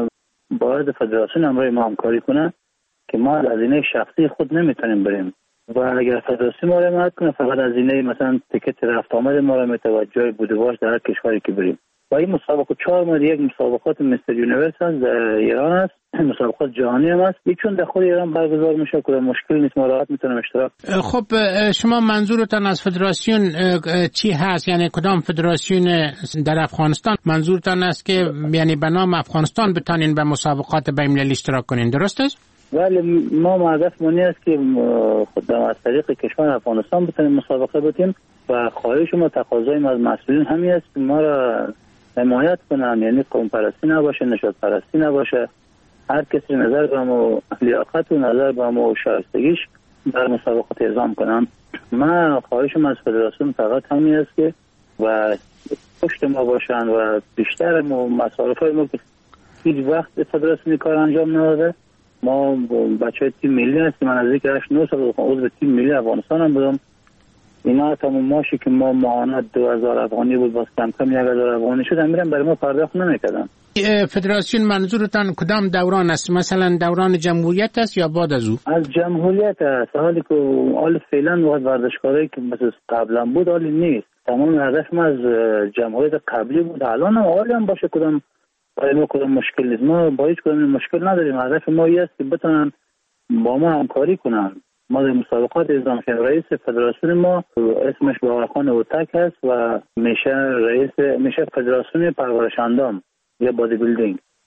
باید فدراسیون همراه ما همکاری کنه که ما از هزینه شخصی خود نمیتونیم بریم و اگر فدراسیون ما را حمایت کنه فقط هزینه مثلا تیکت رفت آمد ما را میتونه جای بودواش در هر کشوری که بریم. و این مسابقه چهار ماه یک مسابقات مستر یونیورس هست در ایران است، مسابقات جهانی هم است، چون در خود ایران برگزار میشه که مشکل نیست، ما راحت میتونیم اشتراک. خب شما منظورتان از فدراسیون چی هست؟ یعنی کدام فدراسیون در افغانستان منظورتان است که یعنی به نام افغانستان بتانین به مسابقات بین‌المللی اشتراک کنین، درست است؟ ولی ما هدف مونی است که خود از طریق کشور افغانستان بتونیم مسابقه بدیم و خواهش ما تقاضای ما از مسئولین همین است که ما را حمایت کنن، یعنی قوم پرستی نباشه، نژاد پرستی نباشه، هر کسی نظر به ما لیاقت و نظر به ما شایستگیش در مسابقات اعزام کنن. من خواهشم از فدراسیون فقط همین است که و پشت ما باشن و بیشتر مصارف های ما که هیچ وقت فدراسیون کار انجام نداده. ما بچه های تیم ملی هستیم، من از یک هشت نه سال عضو تیم ملی افغانستان هم بودم. اینا تمام ماشی که ما ماهانه دو هزار افغانی بود باز کم کم یک هزار افغانی شد میرم برای ما پرداخت نمیکردن. فدراسیون منظورتان کدام دوران است؟ مثلا دوران جمهوریت است یا بعد از او؟ از جمهوریت است، حالی که حال فعلا وقت ورزشکاری که مثل قبلا بود حالی نیست. تمام هدف ما از جمهوریت قبلی بود، الان هم حالی هم باشه کدام برای ما کدام مشکل نیست، ما با هیچ کدام مشکل نداریم. هدف ما این است که بتونن با ما همکاری کنن. ما در مسابقات اعزام شدیم، رئیس فدراسیون ما اسمش باقرخان اوتک هست و میشه رئیس میشه فدراسیون پرورش اندام یا بادی بیلدینگ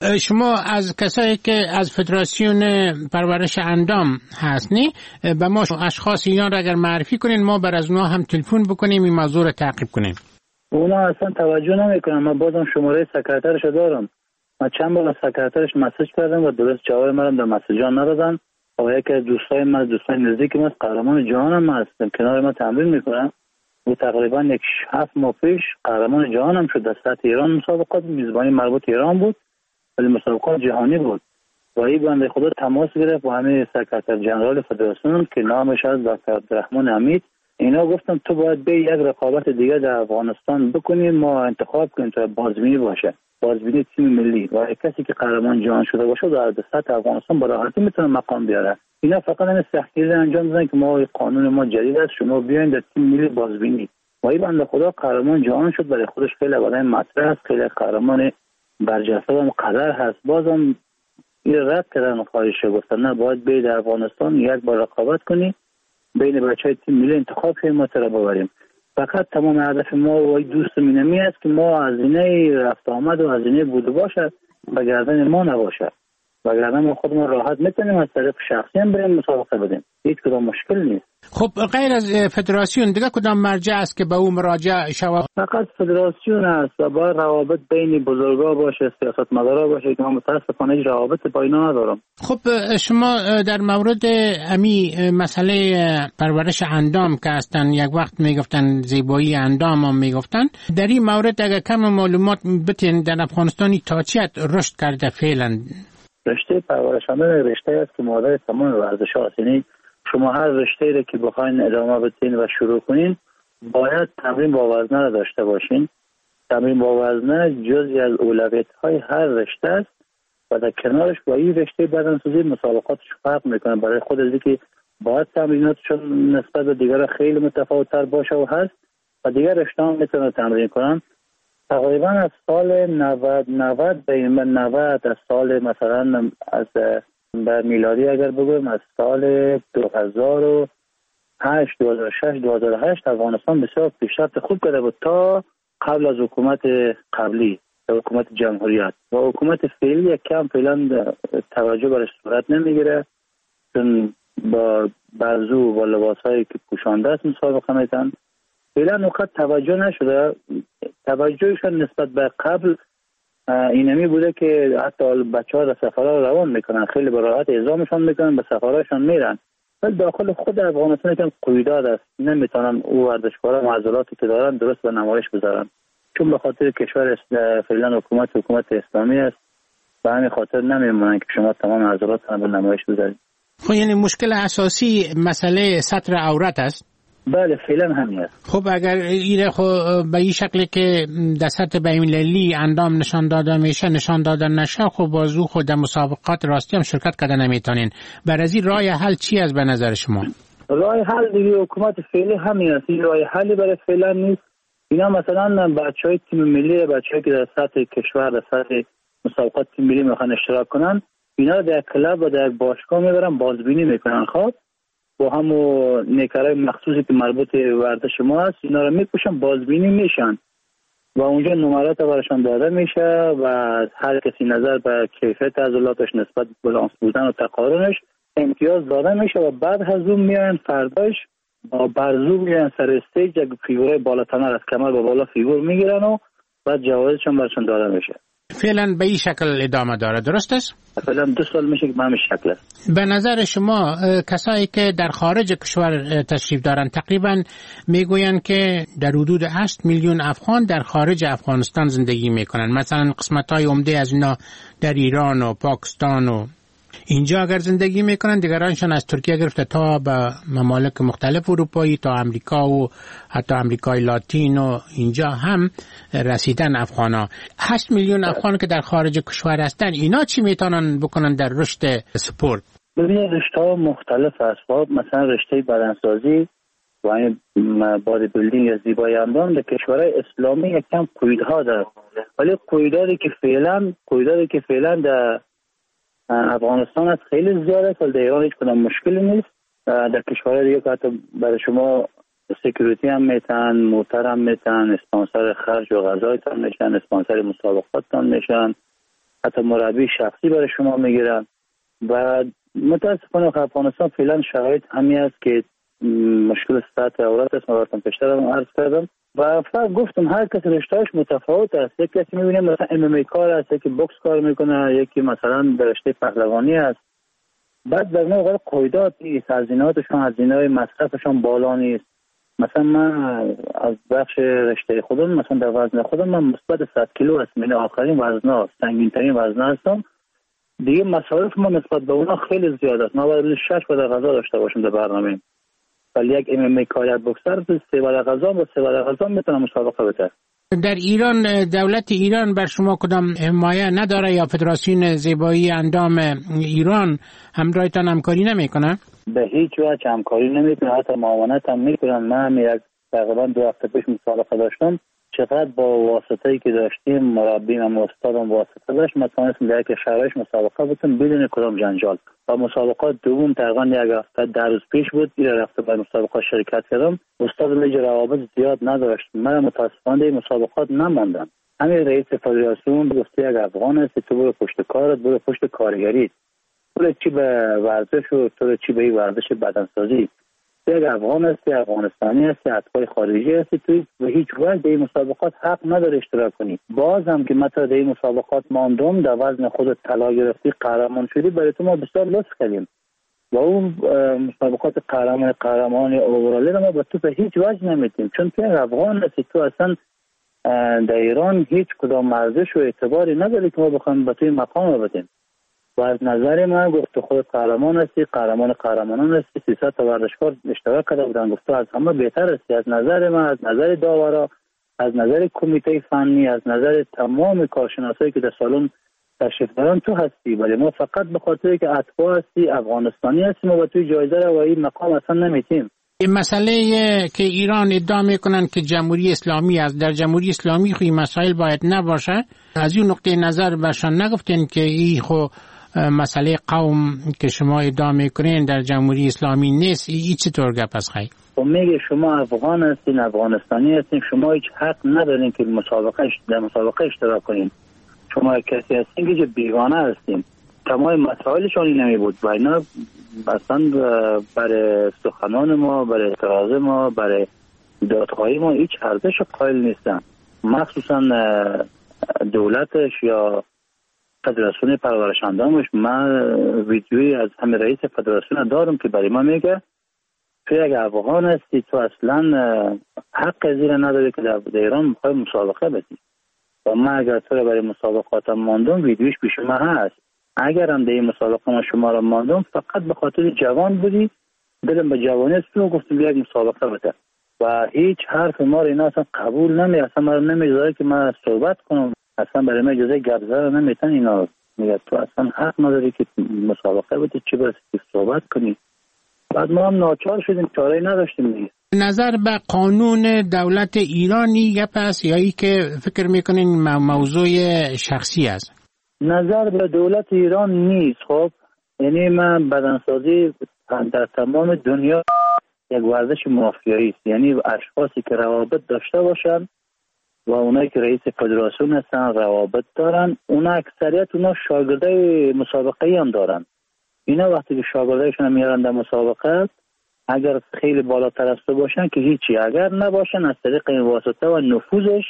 شما از کسایی که از فدراسیون پرورش اندام هستنی به ما اشخاص اینا را اگر معرفی کنین ما بر از اونا هم تلفن بکنیم این موضوع را تعقیب کنیم. اونا اصلا توجه نمیکنن. من بازم شماره سکرترش دارم. من چند بار از سکرترش مسیج کردم و درست جواب منم در مسیجا ندادن. و یکی از دوستای من دوستای نزدیک من قهرمان جهانم هستم، کنار من تمرین میکنم. او تقریبا یک هفت ماه پیش قهرمان جهانم شد در سطح ایران. مسابقات میزبانی مربوط ایران بود ولی مسابقات جهانی بود. و این بنده خدا تماس گرفت با همه سکرتر جنرال فدراسیون که نامش از دکتر عبدالرحمن حمید. اینا گفتم تو باید به یک رقابت دیگه در افغانستان بکنیم، ما انتخاب کنیم تا بازبینی باشه، بازبینی تیم ملی و کسی که قهرمان جهان شده باشه در سطح افغانستان با راحتی میتونه مقام بیاره. اینا فقط این سختگیری انجام دادن که ما قانون ما جدید است، شما بیاین در تیم ملی بازبینی. و این بنده خدا قهرمان جهان شد. برای خودش خیلی آدم مطرح است، خیلی قهرمان برجسته و مقدر هست. بازم این رد کردن خواهش گفتن نه باید به در افغانستان یک بار رقابت کنی بین بچهای تیم ملی انتخاب کنیم ما تر ببریم. فقط تمام هدف ما و دوست مینمی است که ما هزینه رفت آمد و هزینه بود باشه و گردن ما نباشه و گردن ما خودمون راحت میتونیم از طریق شخصی هم بریم مسابقه بدیم. هیچ کدام مشکل نیست. خب غیر از فدراسیون دیگه کدام مرجع است که به او مراجعه شود؟ فقط فدراسیون است و باید روابط بین بزرگا باشه، سیاستمدارا باشه که من متاسفانه هیچ روابط با اینا ندارم. خب شما در مورد امی مسئله پرورش اندام که هستن یک وقت میگفتن زیبایی اندام هم میگفتن، در این مورد اگر کم معلومات بتین در افغانستانی تا چیت رشد کرده فعلا؟ رشته پرورش اندام رشته است که مادر تمام ورزش هاست. یعنی شما هر رشته را که بخواین ادامه بدین و شروع کنین باید تمرین با وزنه را داشته باشین. تمرین با وزنه جزئی از اولویت‌های هر رشته است و در کنارش با این رشته بدنسازی مسابقاتش فرق میکنه. برای خود از که باید تمریناتشون نسبت به دیگر خیلی متفاوت‌تر باشه و هست و دیگر رشته هم میتونه تمرین کنن. تقریبا از سال نود نود به این نود از سال مثلا از به میلادی اگر بگویم از سال دو هزار و هشت دو هزار و شش دو هزار و هشت افغانستان بسیار پیشرفت خوب کرده بود تا قبل از حکومت قبلی، حکومت جمهوریت. و حکومت فعلی یک کم فعلا توجه برش صورت نمیگیره چون با بازو و لباسایی که پوشانده است مسابقه میتن. فعلا نقطه توجه نشده. توجهشون نسبت به قبل اینمی بوده که حتی بچه ها در سفرها روان میکنن، خیلی به راحت اعزامشان میکنن، به سفرهاشان میرن. ولی داخل خود افغانستان که قیودات است، نمیتونن او ورزشکارا معضلاتی که دارن درست به نمایش بذارن چون به خاطر کشور فعلا حکومت حکومت اسلامی است. به همین خاطر نمیمونن که شما تمام معضلات رو به نمایش بذارید. خب یعنی مشکل اساسی مسئله ستر عورت است؟ بله فعلا همین است. خب اگر این خب به این شکلی که در سطح بین‌المللی اندام نشان داده میشه نشان داده نشه خب بازو خود در مسابقات راستی هم شرکت کرده نمیتونین. برای این راه حل چی است به نظر شما؟ راه حل دیگه حکومت فعلی همین است. این راه حلی برای فعلا نیست. اینا مثلا بچهای تیم ملی، بچه‌ای که در سطح کشور در سطح مسابقات تیم ملی میخوان اشتراک کنن، اینا در کلاب و در باشگاه میبرن بازبینی میکنن. خب با همو نیکرای مخصوصی که مربوط ورزش ما هست اینا رو میپوشن بازبینی میشن و اونجا نمرات براشون داده میشه و هر کسی نظر به کیفیت عضلاتش نسبت به بالانس بودن و تقارنش امتیاز داده میشه و بعد از اون میان فرداش با برزو میان سر استیج یک فیگورای بالاتر از کمر به بالا فیگور میگیرن و بعد جوایزشون براشون داده میشه. فعلا به این شکل ادامه داره، درست است؟ فعلا دو سال میشه که به همین شکل است. به نظر شما کسایی که در خارج کشور تشریف دارن تقریبا میگویند که در حدود هشت میلیون افغان در خارج افغانستان زندگی میکنن. مثلا قسمت‌های عمده از اینا در ایران و پاکستان و اینجا اگر زندگی میکنن، دیگرانشان از ترکیه گرفته تا به ممالک مختلف اروپایی تا امریکا و حتی امریکای لاتین و اینجا هم رسیدن افغانا. هشت میلیون افغان که در خارج کشور هستن اینا چی میتونن بکنن در رشد سپورت؟ ببینید رشته‌ها مختلف است. مثلا رشته بدنسازی و این بادی بیلدینگ یا زیبایی اندام در کشورهای اسلامی یکم قیودها داره، ولی قیوداتی که فعلا قیوداتی که فعلا در افغانستان است خیلی زیاده است. در ایران هیچ کدام مشکلی نیست. در کشورهای دیگه که حتی برای شما سکیوریتی هم میتن، موتر هم میتن، اسپانسر خرج و غذایتان میشن، اسپانسر مسابقات هم میشن حتی مربی شخصی برای شما میگیرن و متاسفانه افغانستان فعلا شرایط همین است که مشکل سطح اولاد است. ما براتون پیشتر عرض کردم و فقط گفتم هر کسی رشته‌اش متفاوت است. یک کسی می‌بینیم مثلا ام ام ای کار است، یکی بوکس کار میکنه، یکی مثلا در رشته پهلوانی است. بعد در نوع قاعدات نیست، هزینه‌هاشون هزینه‌های مصرفشون بالا نیست. مثلا من از بخش رشته خودم مثلا در وزن خودم من مثبت صد کیلو هستم، یعنی آخرین وزنا، سنگین ترین وزنا هستم. دیگه مصارف ما نسبت به اونا خیلی زیاد است. ما باید شش بار غذا داشته باشیم در برنامه، ولی یک ام ام ای کار بوکسر سه بار غذا با سه بار غذا میتونه مسابقه بده. در ایران دولت ایران بر شما کدام حمایت نداره یا فدراسیون زیبایی اندام ایران همراهتان همکاری نمیکنه؟ به هیچ وجه همکاری نمیکنه، حتی معاونت هم میکنن. من یک تقریبا دو هفته پیش مسابقه داشتم، چقدر با واسطه‌ای که داشتیم مربیم و استادم واسطه داشت، من تونستم در یک شرایط مسابقه بودم بدون کدام جنجال. و مسابقات دوم تقریبا یک هفته در روز پیش بود، این رفته به مسابقه شرکت کردم. استاد لیگ روابط زیاد نداشت، من متاسفانه این مسابقات نماندم. همین رئیس فدراسیون گفته یک افغان است تو برو پشت کارت، برو پشت کارگری، تو چی به ورزش و تو چی به ورزش بدنسازی. یک افغان است، یک افغانستانی است، یک اتباع خارجی است، توی به هیچ وجه در این مسابقات حق نداره اشتراک کنی. باز هم که مثلا در این مسابقات ماندم، در وزن خودت طلا گرفتی، قهرمان شدی، برای تو ما بسیار لطف کردیم و اون مسابقات قهرمان قهرمان اورالی ما به تو به هیچ وجه نمیدیم، چون تو یک افغان هستی. تو اصلا در ایران هیچ کدام ارزش و اعتباری نداری که ما بخوایم به توی مقام بدیم. و از نظر من گفت خود قهرمان هستی، قهرمان قهرمانان هستی، سیصد تا ورزشکار اشتراک کرده بودن، گفت از همه بهتر هستی. از نظر من، از نظر داورا، از نظر کمیته فنی، از نظر تمام کارشناسایی که در سالن تشریف دارن تو هستی، ولی ما فقط به خاطر که اتباع هستی، افغانستانی هستیم و توی جایزه رو و این مقام اصلا نمیتیم. این مسئله که ایران ادعا میکنن که جمهوری اسلامی است، در جمهوری اسلامی خو این مسائل باید نباشه. از این نقطه نظر برشان نگفتین که این خو مسئله قوم که شما ادعا میکنین در جمهوری اسلامی نیست؟ این چطور گپ است خیلی؟ خب میگه شما افغان هستین، افغانستانی هستین، شما هیچ حق ندارین که مسابقه در مسابقه اشتراک کنین. شما کسی هستین که بیگانه هستین. تمام مسائلشون این نمی بود و اینا اصلا برای سخنان ما، برای اعتراض ما، برای دادخواهی ما هیچ ارزش قائل نیستن. مخصوصا دولتش یا فدراسیون پرورش اندامش. من ویدیویی از همه رئیس فدراسیون دارم که برای ما میگه تو یک افغان هستی، تو اصلا حق زیر نداری که در ایران میخوای مسابقه بدی. و من اگر تو رو برای مسابقاتم ماندم، ویدیوش پیش من هست. اگر هم در این مسابقه ما شما رو ماندم، فقط به خاطر جوان بودی، دلم به جوانی است تو گفتم بیاید مسابقه بده و هیچ حرف ما رو اینا اصلا قبول نمی، اصلا ما رو نمیذاره که من صحبت کنم، اصلا برای من اجازه گپ زدن نمیتن. اینا میگه تو اصلا حق نداری که مسابقه بدی، چی برسی که صحبت کنی. بعد ما هم ناچار شدیم، چاره نداشتیم دیگه. نظر به قانون دولت ایرانی گپ است یا ای که فکر میکنین موضوع شخصی است؟ نظر به دولت ایران نیست. خب یعنی من بدنسازی در تمام دنیا یک ورزش مافیایی است، یعنی اشخاصی که روابط داشته باشن و اونایی که رئیس فدراسیون هستن روابط دارن، اونا اکثریت اونا شاگردای مسابقه هم دارن. اینا وقتی که شاگردایشون میارن در مسابقه، اگر خیلی بالاتر از تو باشن که هیچی، اگر نباشن از طریق این واسطه و نفوذش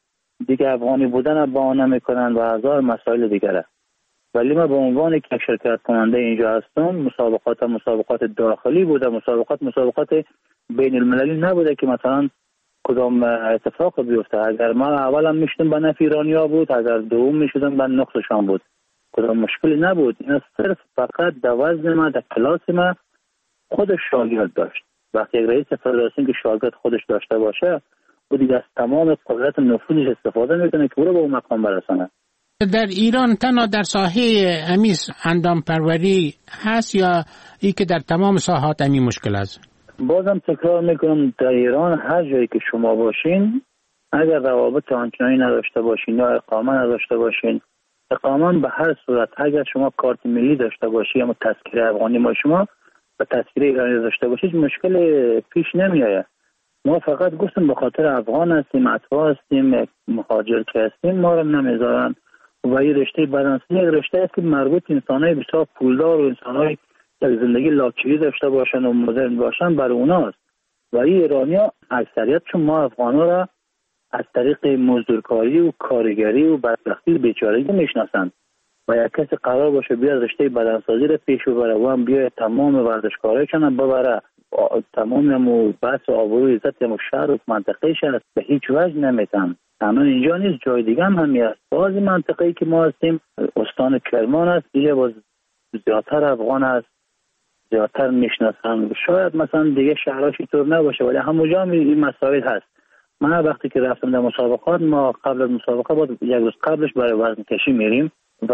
دیگه افغانی بودن بهانه میکنن و هزار مسائل دیگره. ولی من به عنوان یک شرکت کننده اینجا هستم، مسابقات مسابقات داخلی بوده، مسابقات مسابقات بین المللی نبوده که مثلا کدام اتفاق بیفته. اگر ما اولا میشدم به نفع ایرانیا بود، اگر دوم میشدم به نقصشان بود، کدام مشکلی نبود. اینا صرف فقط در وزن ما، در کلاس ما خودش شاگرد داشت. وقتی یک رئیس فدراسیون که شاگرد خودش داشته باشه، او دیگه از تمام قدرت نفوذش استفاده میکنه که او رو به اون مقام برسانه. در ایران تنها در ساحه امیس اندام پروری هست یا ای که در تمام ساحات امی مشکل است؟ بازم تکرار میکنم، در ایران هر جایی که شما باشین، اگر روابط آنچنانی نداشته باشین یا اقامه نداشته باشین، اقامه به هر صورت، اگر شما کارت ملی داشته باشی یا تذکره افغانی ما شما و تذکره ایرانی داشته باشید، مشکل پیش نمیآید. ما فقط گفتم به خاطر افغان هستیم، اتباع هستیم، مهاجر که هستیم، ما رو نمیذارن. و این رشته بدنسازی یک رشته است که مربوط انسان‌های بسیار پولدار و انسان‌های یک زندگی لاکچری داشته باشن و مدرن باشن برای اوناست. و این ایرانی‌ها اکثریتشون ما افغان‌ها را از طریق مزدورکاری و کارگری و بدبختی و بیچارگی میشناسند و یک کسی قرار باشه بیاد رشته بدنسازی را پیش ببره و هم بیاد تمام ورزشکارایشان ببره، تمام هم بحث و آبرو عزت هم شهر و منطقهش هست به هیچ وجه نمیتن. اما اینجا نیست، جای دیگه هم همی هست. بعضی منطقه‌ای که ما هستیم استان کرمان است، دیگه باز زیادتر افغان است، زیادتر میشناسن. شاید مثلا دیگه شهرهاش طور نباشه ولی همونجا هم این مسائل هست. من وقتی که رفتم در مسابقات، ما قبل از مسابقه بود یک روز قبلش برای وزن کشی میریم و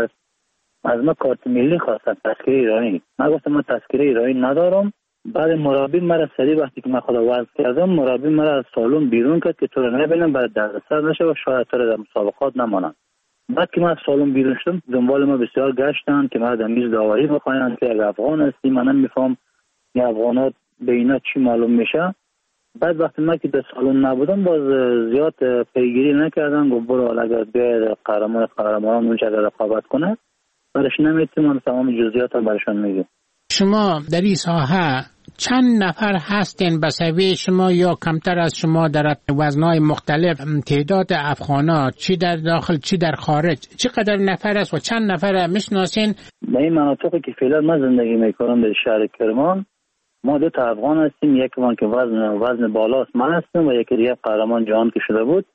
از ما کارت ملی خواستن، تذکره ایرانی. من گفتم من تذکره ایرانی ندارم. بعد مربی مرا سری وقتی که من خدا وزن کردم، مربی مرا از سالن بیرون کرد که تو رو نبینم برای دردسر نشه و شاید تو رو در مسابقات نمانم. بعد که من از سالن بیرون شدم دنبال ما بسیار گشتن که ما در میز داوری بخواین که اگر افغان هستی من نمیفهم این افغانات به اینا چی معلوم میشه. بعد وقتی من که در سالن نبودم باز زیاد پیگیری نکردن، گفت برو اگر بیاید قهرمان قهرمانان اونجا رقابت کنه برش نمیتونم من تمام جزئیات رو برشون میگم. شما در این ساحه چند نفر هستین به سوی شما یا کمتر از شما در وزنهای مختلف؟ تعداد افغانا چی در داخل چی در خارج چقدر نفر است و چند نفر میشناسین؟ به این مناطقی که فعلا من زندگی میکنم در شهر کرمان ما دو تا افغان هستیم، یک من که وزن وزن بالاست من هستم و یکی دیگه قهرمان جهان که شده بود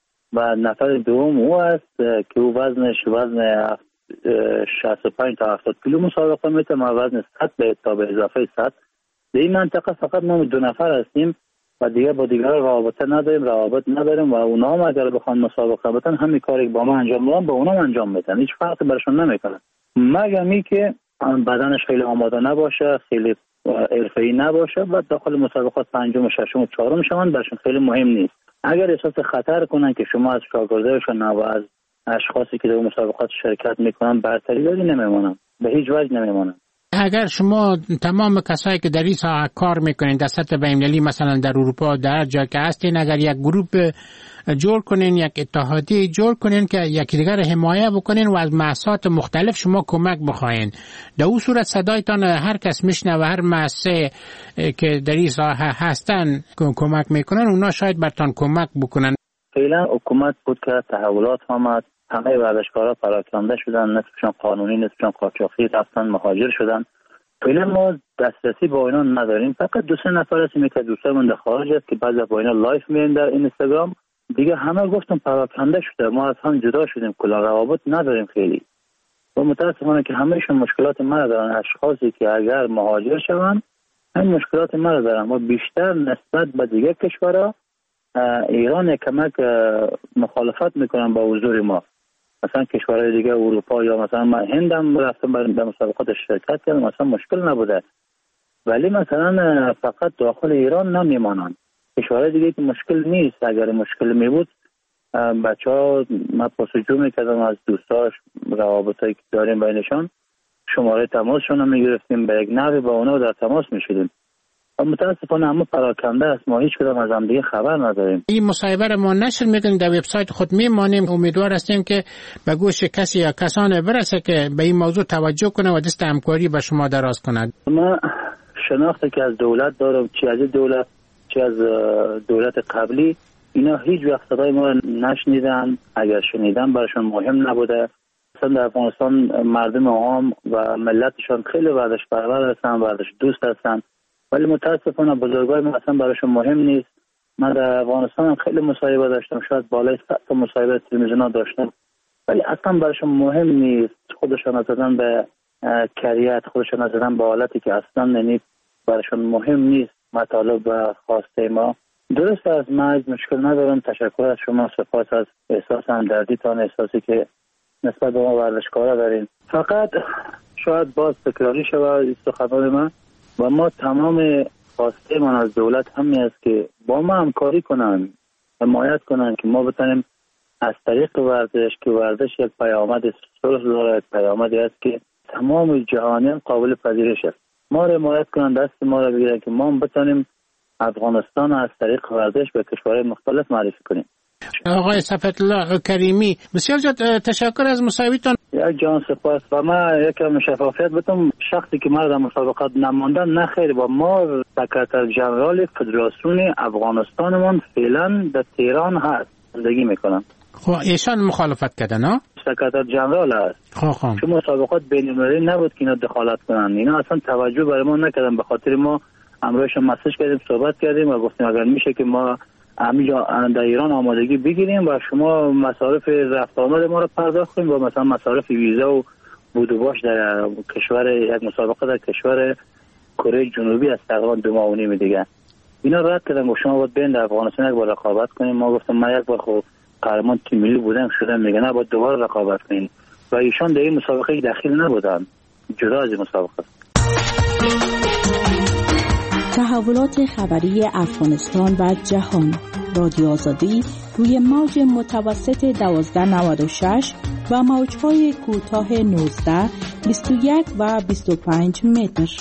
و نفر دوم او است که او وزنش وزن شصت و پنج تا هفتاد کیلو مسابقه میته، ما وزن صد به تا به اضافه صد. در این منطقه فقط ما دو نفر هستیم و دیگه با دیگر رابطه نداریم، روابط نداریم و اونا هم اگر بخوان مسابقه بتن همین کاری که با ما انجام میدن با اونا هم انجام میدن، هیچ فرقی برشون نمیکنه مگر می که بدنش خیلی آماده نباشه، خیلی حرفه‌ای نباشه و داخل مسابقات پنجم و ششم و چهارم شوند برشون خیلی مهم نیست. اگر احساس خطر کنن که شما از شاگردایشون و از اشخاصی که در مسابقات شرکت میکنن برتری داری نمیمونن، به هیچ وجه نمیمونن. اگر شما تمام کسایی که در این ساحه کار میکنین در سطح بین‌المللی مثلا در اروپا در جا که هستین اگر یک گروپ جور کنین، یک اتحادیه جور کنین که یکی دیگر حمایت بکنین و از مؤسسات مختلف شما کمک بخواین، در اون صورت صدایتان هر کس میشنه و هر مؤسسه که در این ساحه هستن کمک میکنن اونا شاید برتان کمک بکنن. فعلا حکومت بود که تحولات آمد، همه ورزشکارا پراکنده شدن، نصفشون قانونی نصفشون قاچاقی رفتن مهاجر شدن. فعلا ما دسترسی با اینا نداریم، فقط دو سه نفر هستیم که دوستان در خارج است که بعضی با اینا لایف میریم در اینستاگرام، دیگه همه گفتم پراکنده شده، ما از هم جدا شدیم، کلا روابط نداریم خیلی و متاسفانه که همهشون مشکلات ما دارن. اشخاصی که اگر مهاجر شوند همین مشکلات ما دارن و بیشتر نسبت به دیگه کشورها ایران کمک مخالفت میکنن با حضور ما. مثلا کشورهای دیگه اروپا یا مثلا من هندم رفتم برای مسابقات شرکت کردم مثلا مشکل نبوده، ولی مثلا فقط داخل ایران نمیمانن. کشورهای دیگه که مشکل نیست، اگر مشکل می بود بچه ها من پاسجو میکردم از دوستاش روابطایی که داریم بینشان شماره تماسشون رو میگرفتیم، به یک نحوی با اونا در تماس میشدیم. متاسفانه اما پراکنده است، ما هیچ کدام از هم دیگه خبر نداریم. این مصاحبه رو ما نشر میکنیم در وبسایت خود میمانیم، امیدوار هستیم که به گوش کسی یا کسان برسه که به این موضوع توجه کنه و دست همکاری به شما دراز کند. ما شناختی که از دولت دارم، چی از دولت چی از دولت قبلی، اینا هیچ وقت صدای ما نشنیدن، اگر شنیدن براشون مهم نبوده. مثلا در افغانستان مردم عام و ملتشان خیلی ورزش پرور هستن، ورزش دوست هستن، ولی متاسفانه بزرگای ما اصلا براشون مهم نیست. من در افغانستان خیلی مصاحبه داشتم، شاید بالای صد تا مصاحبه تلویزیونی داشتم، ولی اصلا براشون مهم نیست. خودشون زدن به کریت، خودشون زدن به حالتی که اصلا یعنی براشون مهم نیست مطالب و خواسته ما. درست از من مشکل ندارم، تشکر از شما، سپاس از احساس همدردیتان، احساسی که نسبت به ما ورزشکارا دارین. فقط شاید باز تکراری شود سخنان من و ما تمام خواسته من از دولت همین است که با ما همکاری کنن، حمایت کنن که ما بتونیم از طریق ورزش که ورزش یک پیامد صلح داره، پیامدی است که تمام جهانیان قابل پذیرش است. ما رو حمایت کنن، دست ما رو بگیرن که ما بتونیم افغانستان از طریق ورزش به کشورهای مختلف معرفی کنیم. آقای صفوت‌الله کریمی، بسیار زیاد تشکر از مصاحبتان. یک جان سپاس. و ما یکم شفافیت بدم، شخصی که مرد مسابقات نماندن نه خیر با ما سکرتر جنرال فدراسیون افغانستانمون فعلا در تهران هست زندگی میکنن. خب ایشان مخالفت کردن ها؟ سکرتر جنرال هست. خب خب چون مسابقات بین‌المللی نبود که اینا دخالت کنن، اینا اصلا توجه برای ما نکردن. به خاطر ما امروز مسیج کردیم، صحبت کردیم و گفتیم اگر میشه که ما همینجا در ایران آمادگی بگیریم و شما مصارف رفت آمد ما رو پرداخت کنیم و مثلا مصارف ویزا و بود و باش در کشور، یک مسابقه در کشور کره جنوبی از تقریبا دو ماه و نیم دیگه اینا رد کردن. گفت شما باید بین در افغانستان یک بار رقابت کنیم. ما گفتم من یک بار خب قهرمان تیم ملی بودم شدم، میگه نه باید دوباره رقابت کنیم و ایشان در این مسابقه داخل نبودن، جدا از این مسابقه. تحولات خبری افغانستان و جهان. رادیو آزادی روی موج متوسط دوازده نود و شش و موج‌های کوتاه نوزده، بیست و یک و بیست و پنج متر.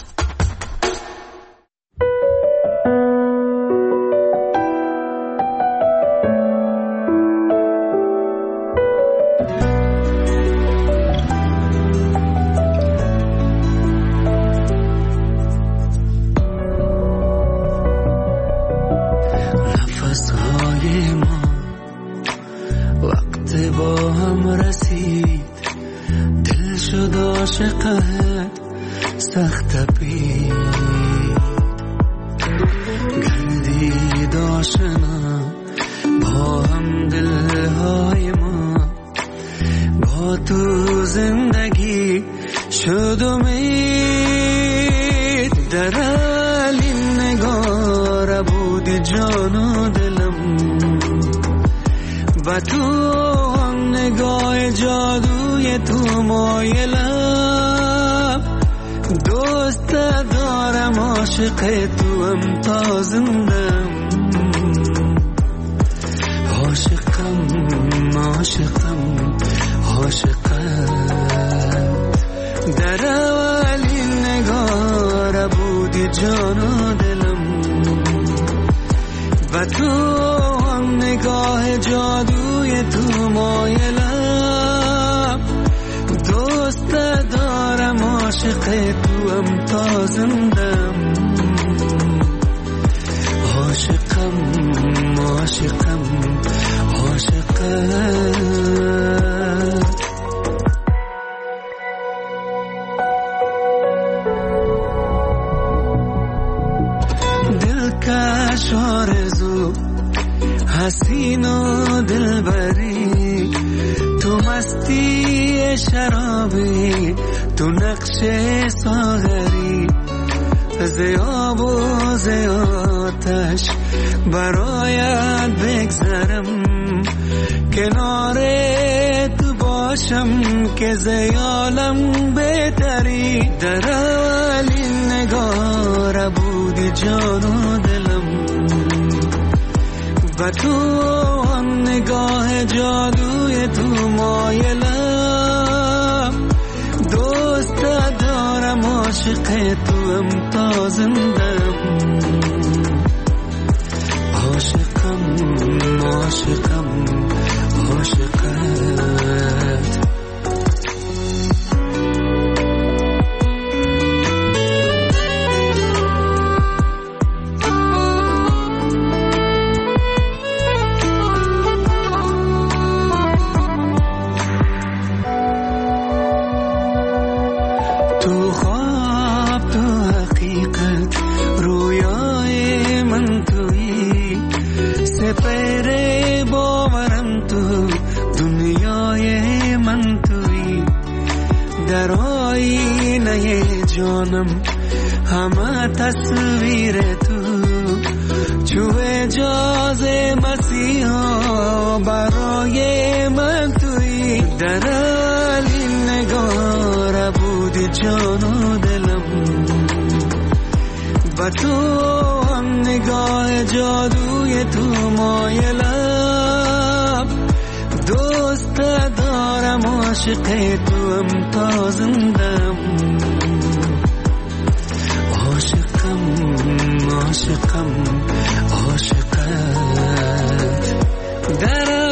عاشقم عاشقت در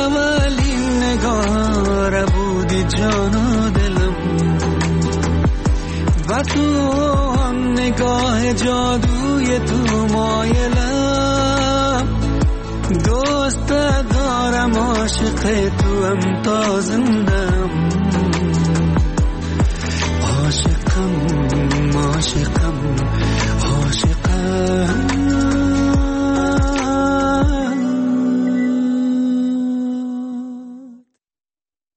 جان و دلم و تو هم نگاه جادوی تو مایلم دوست دارم عاشق تو هم تا زندم عاشقم عاشقم عاشقم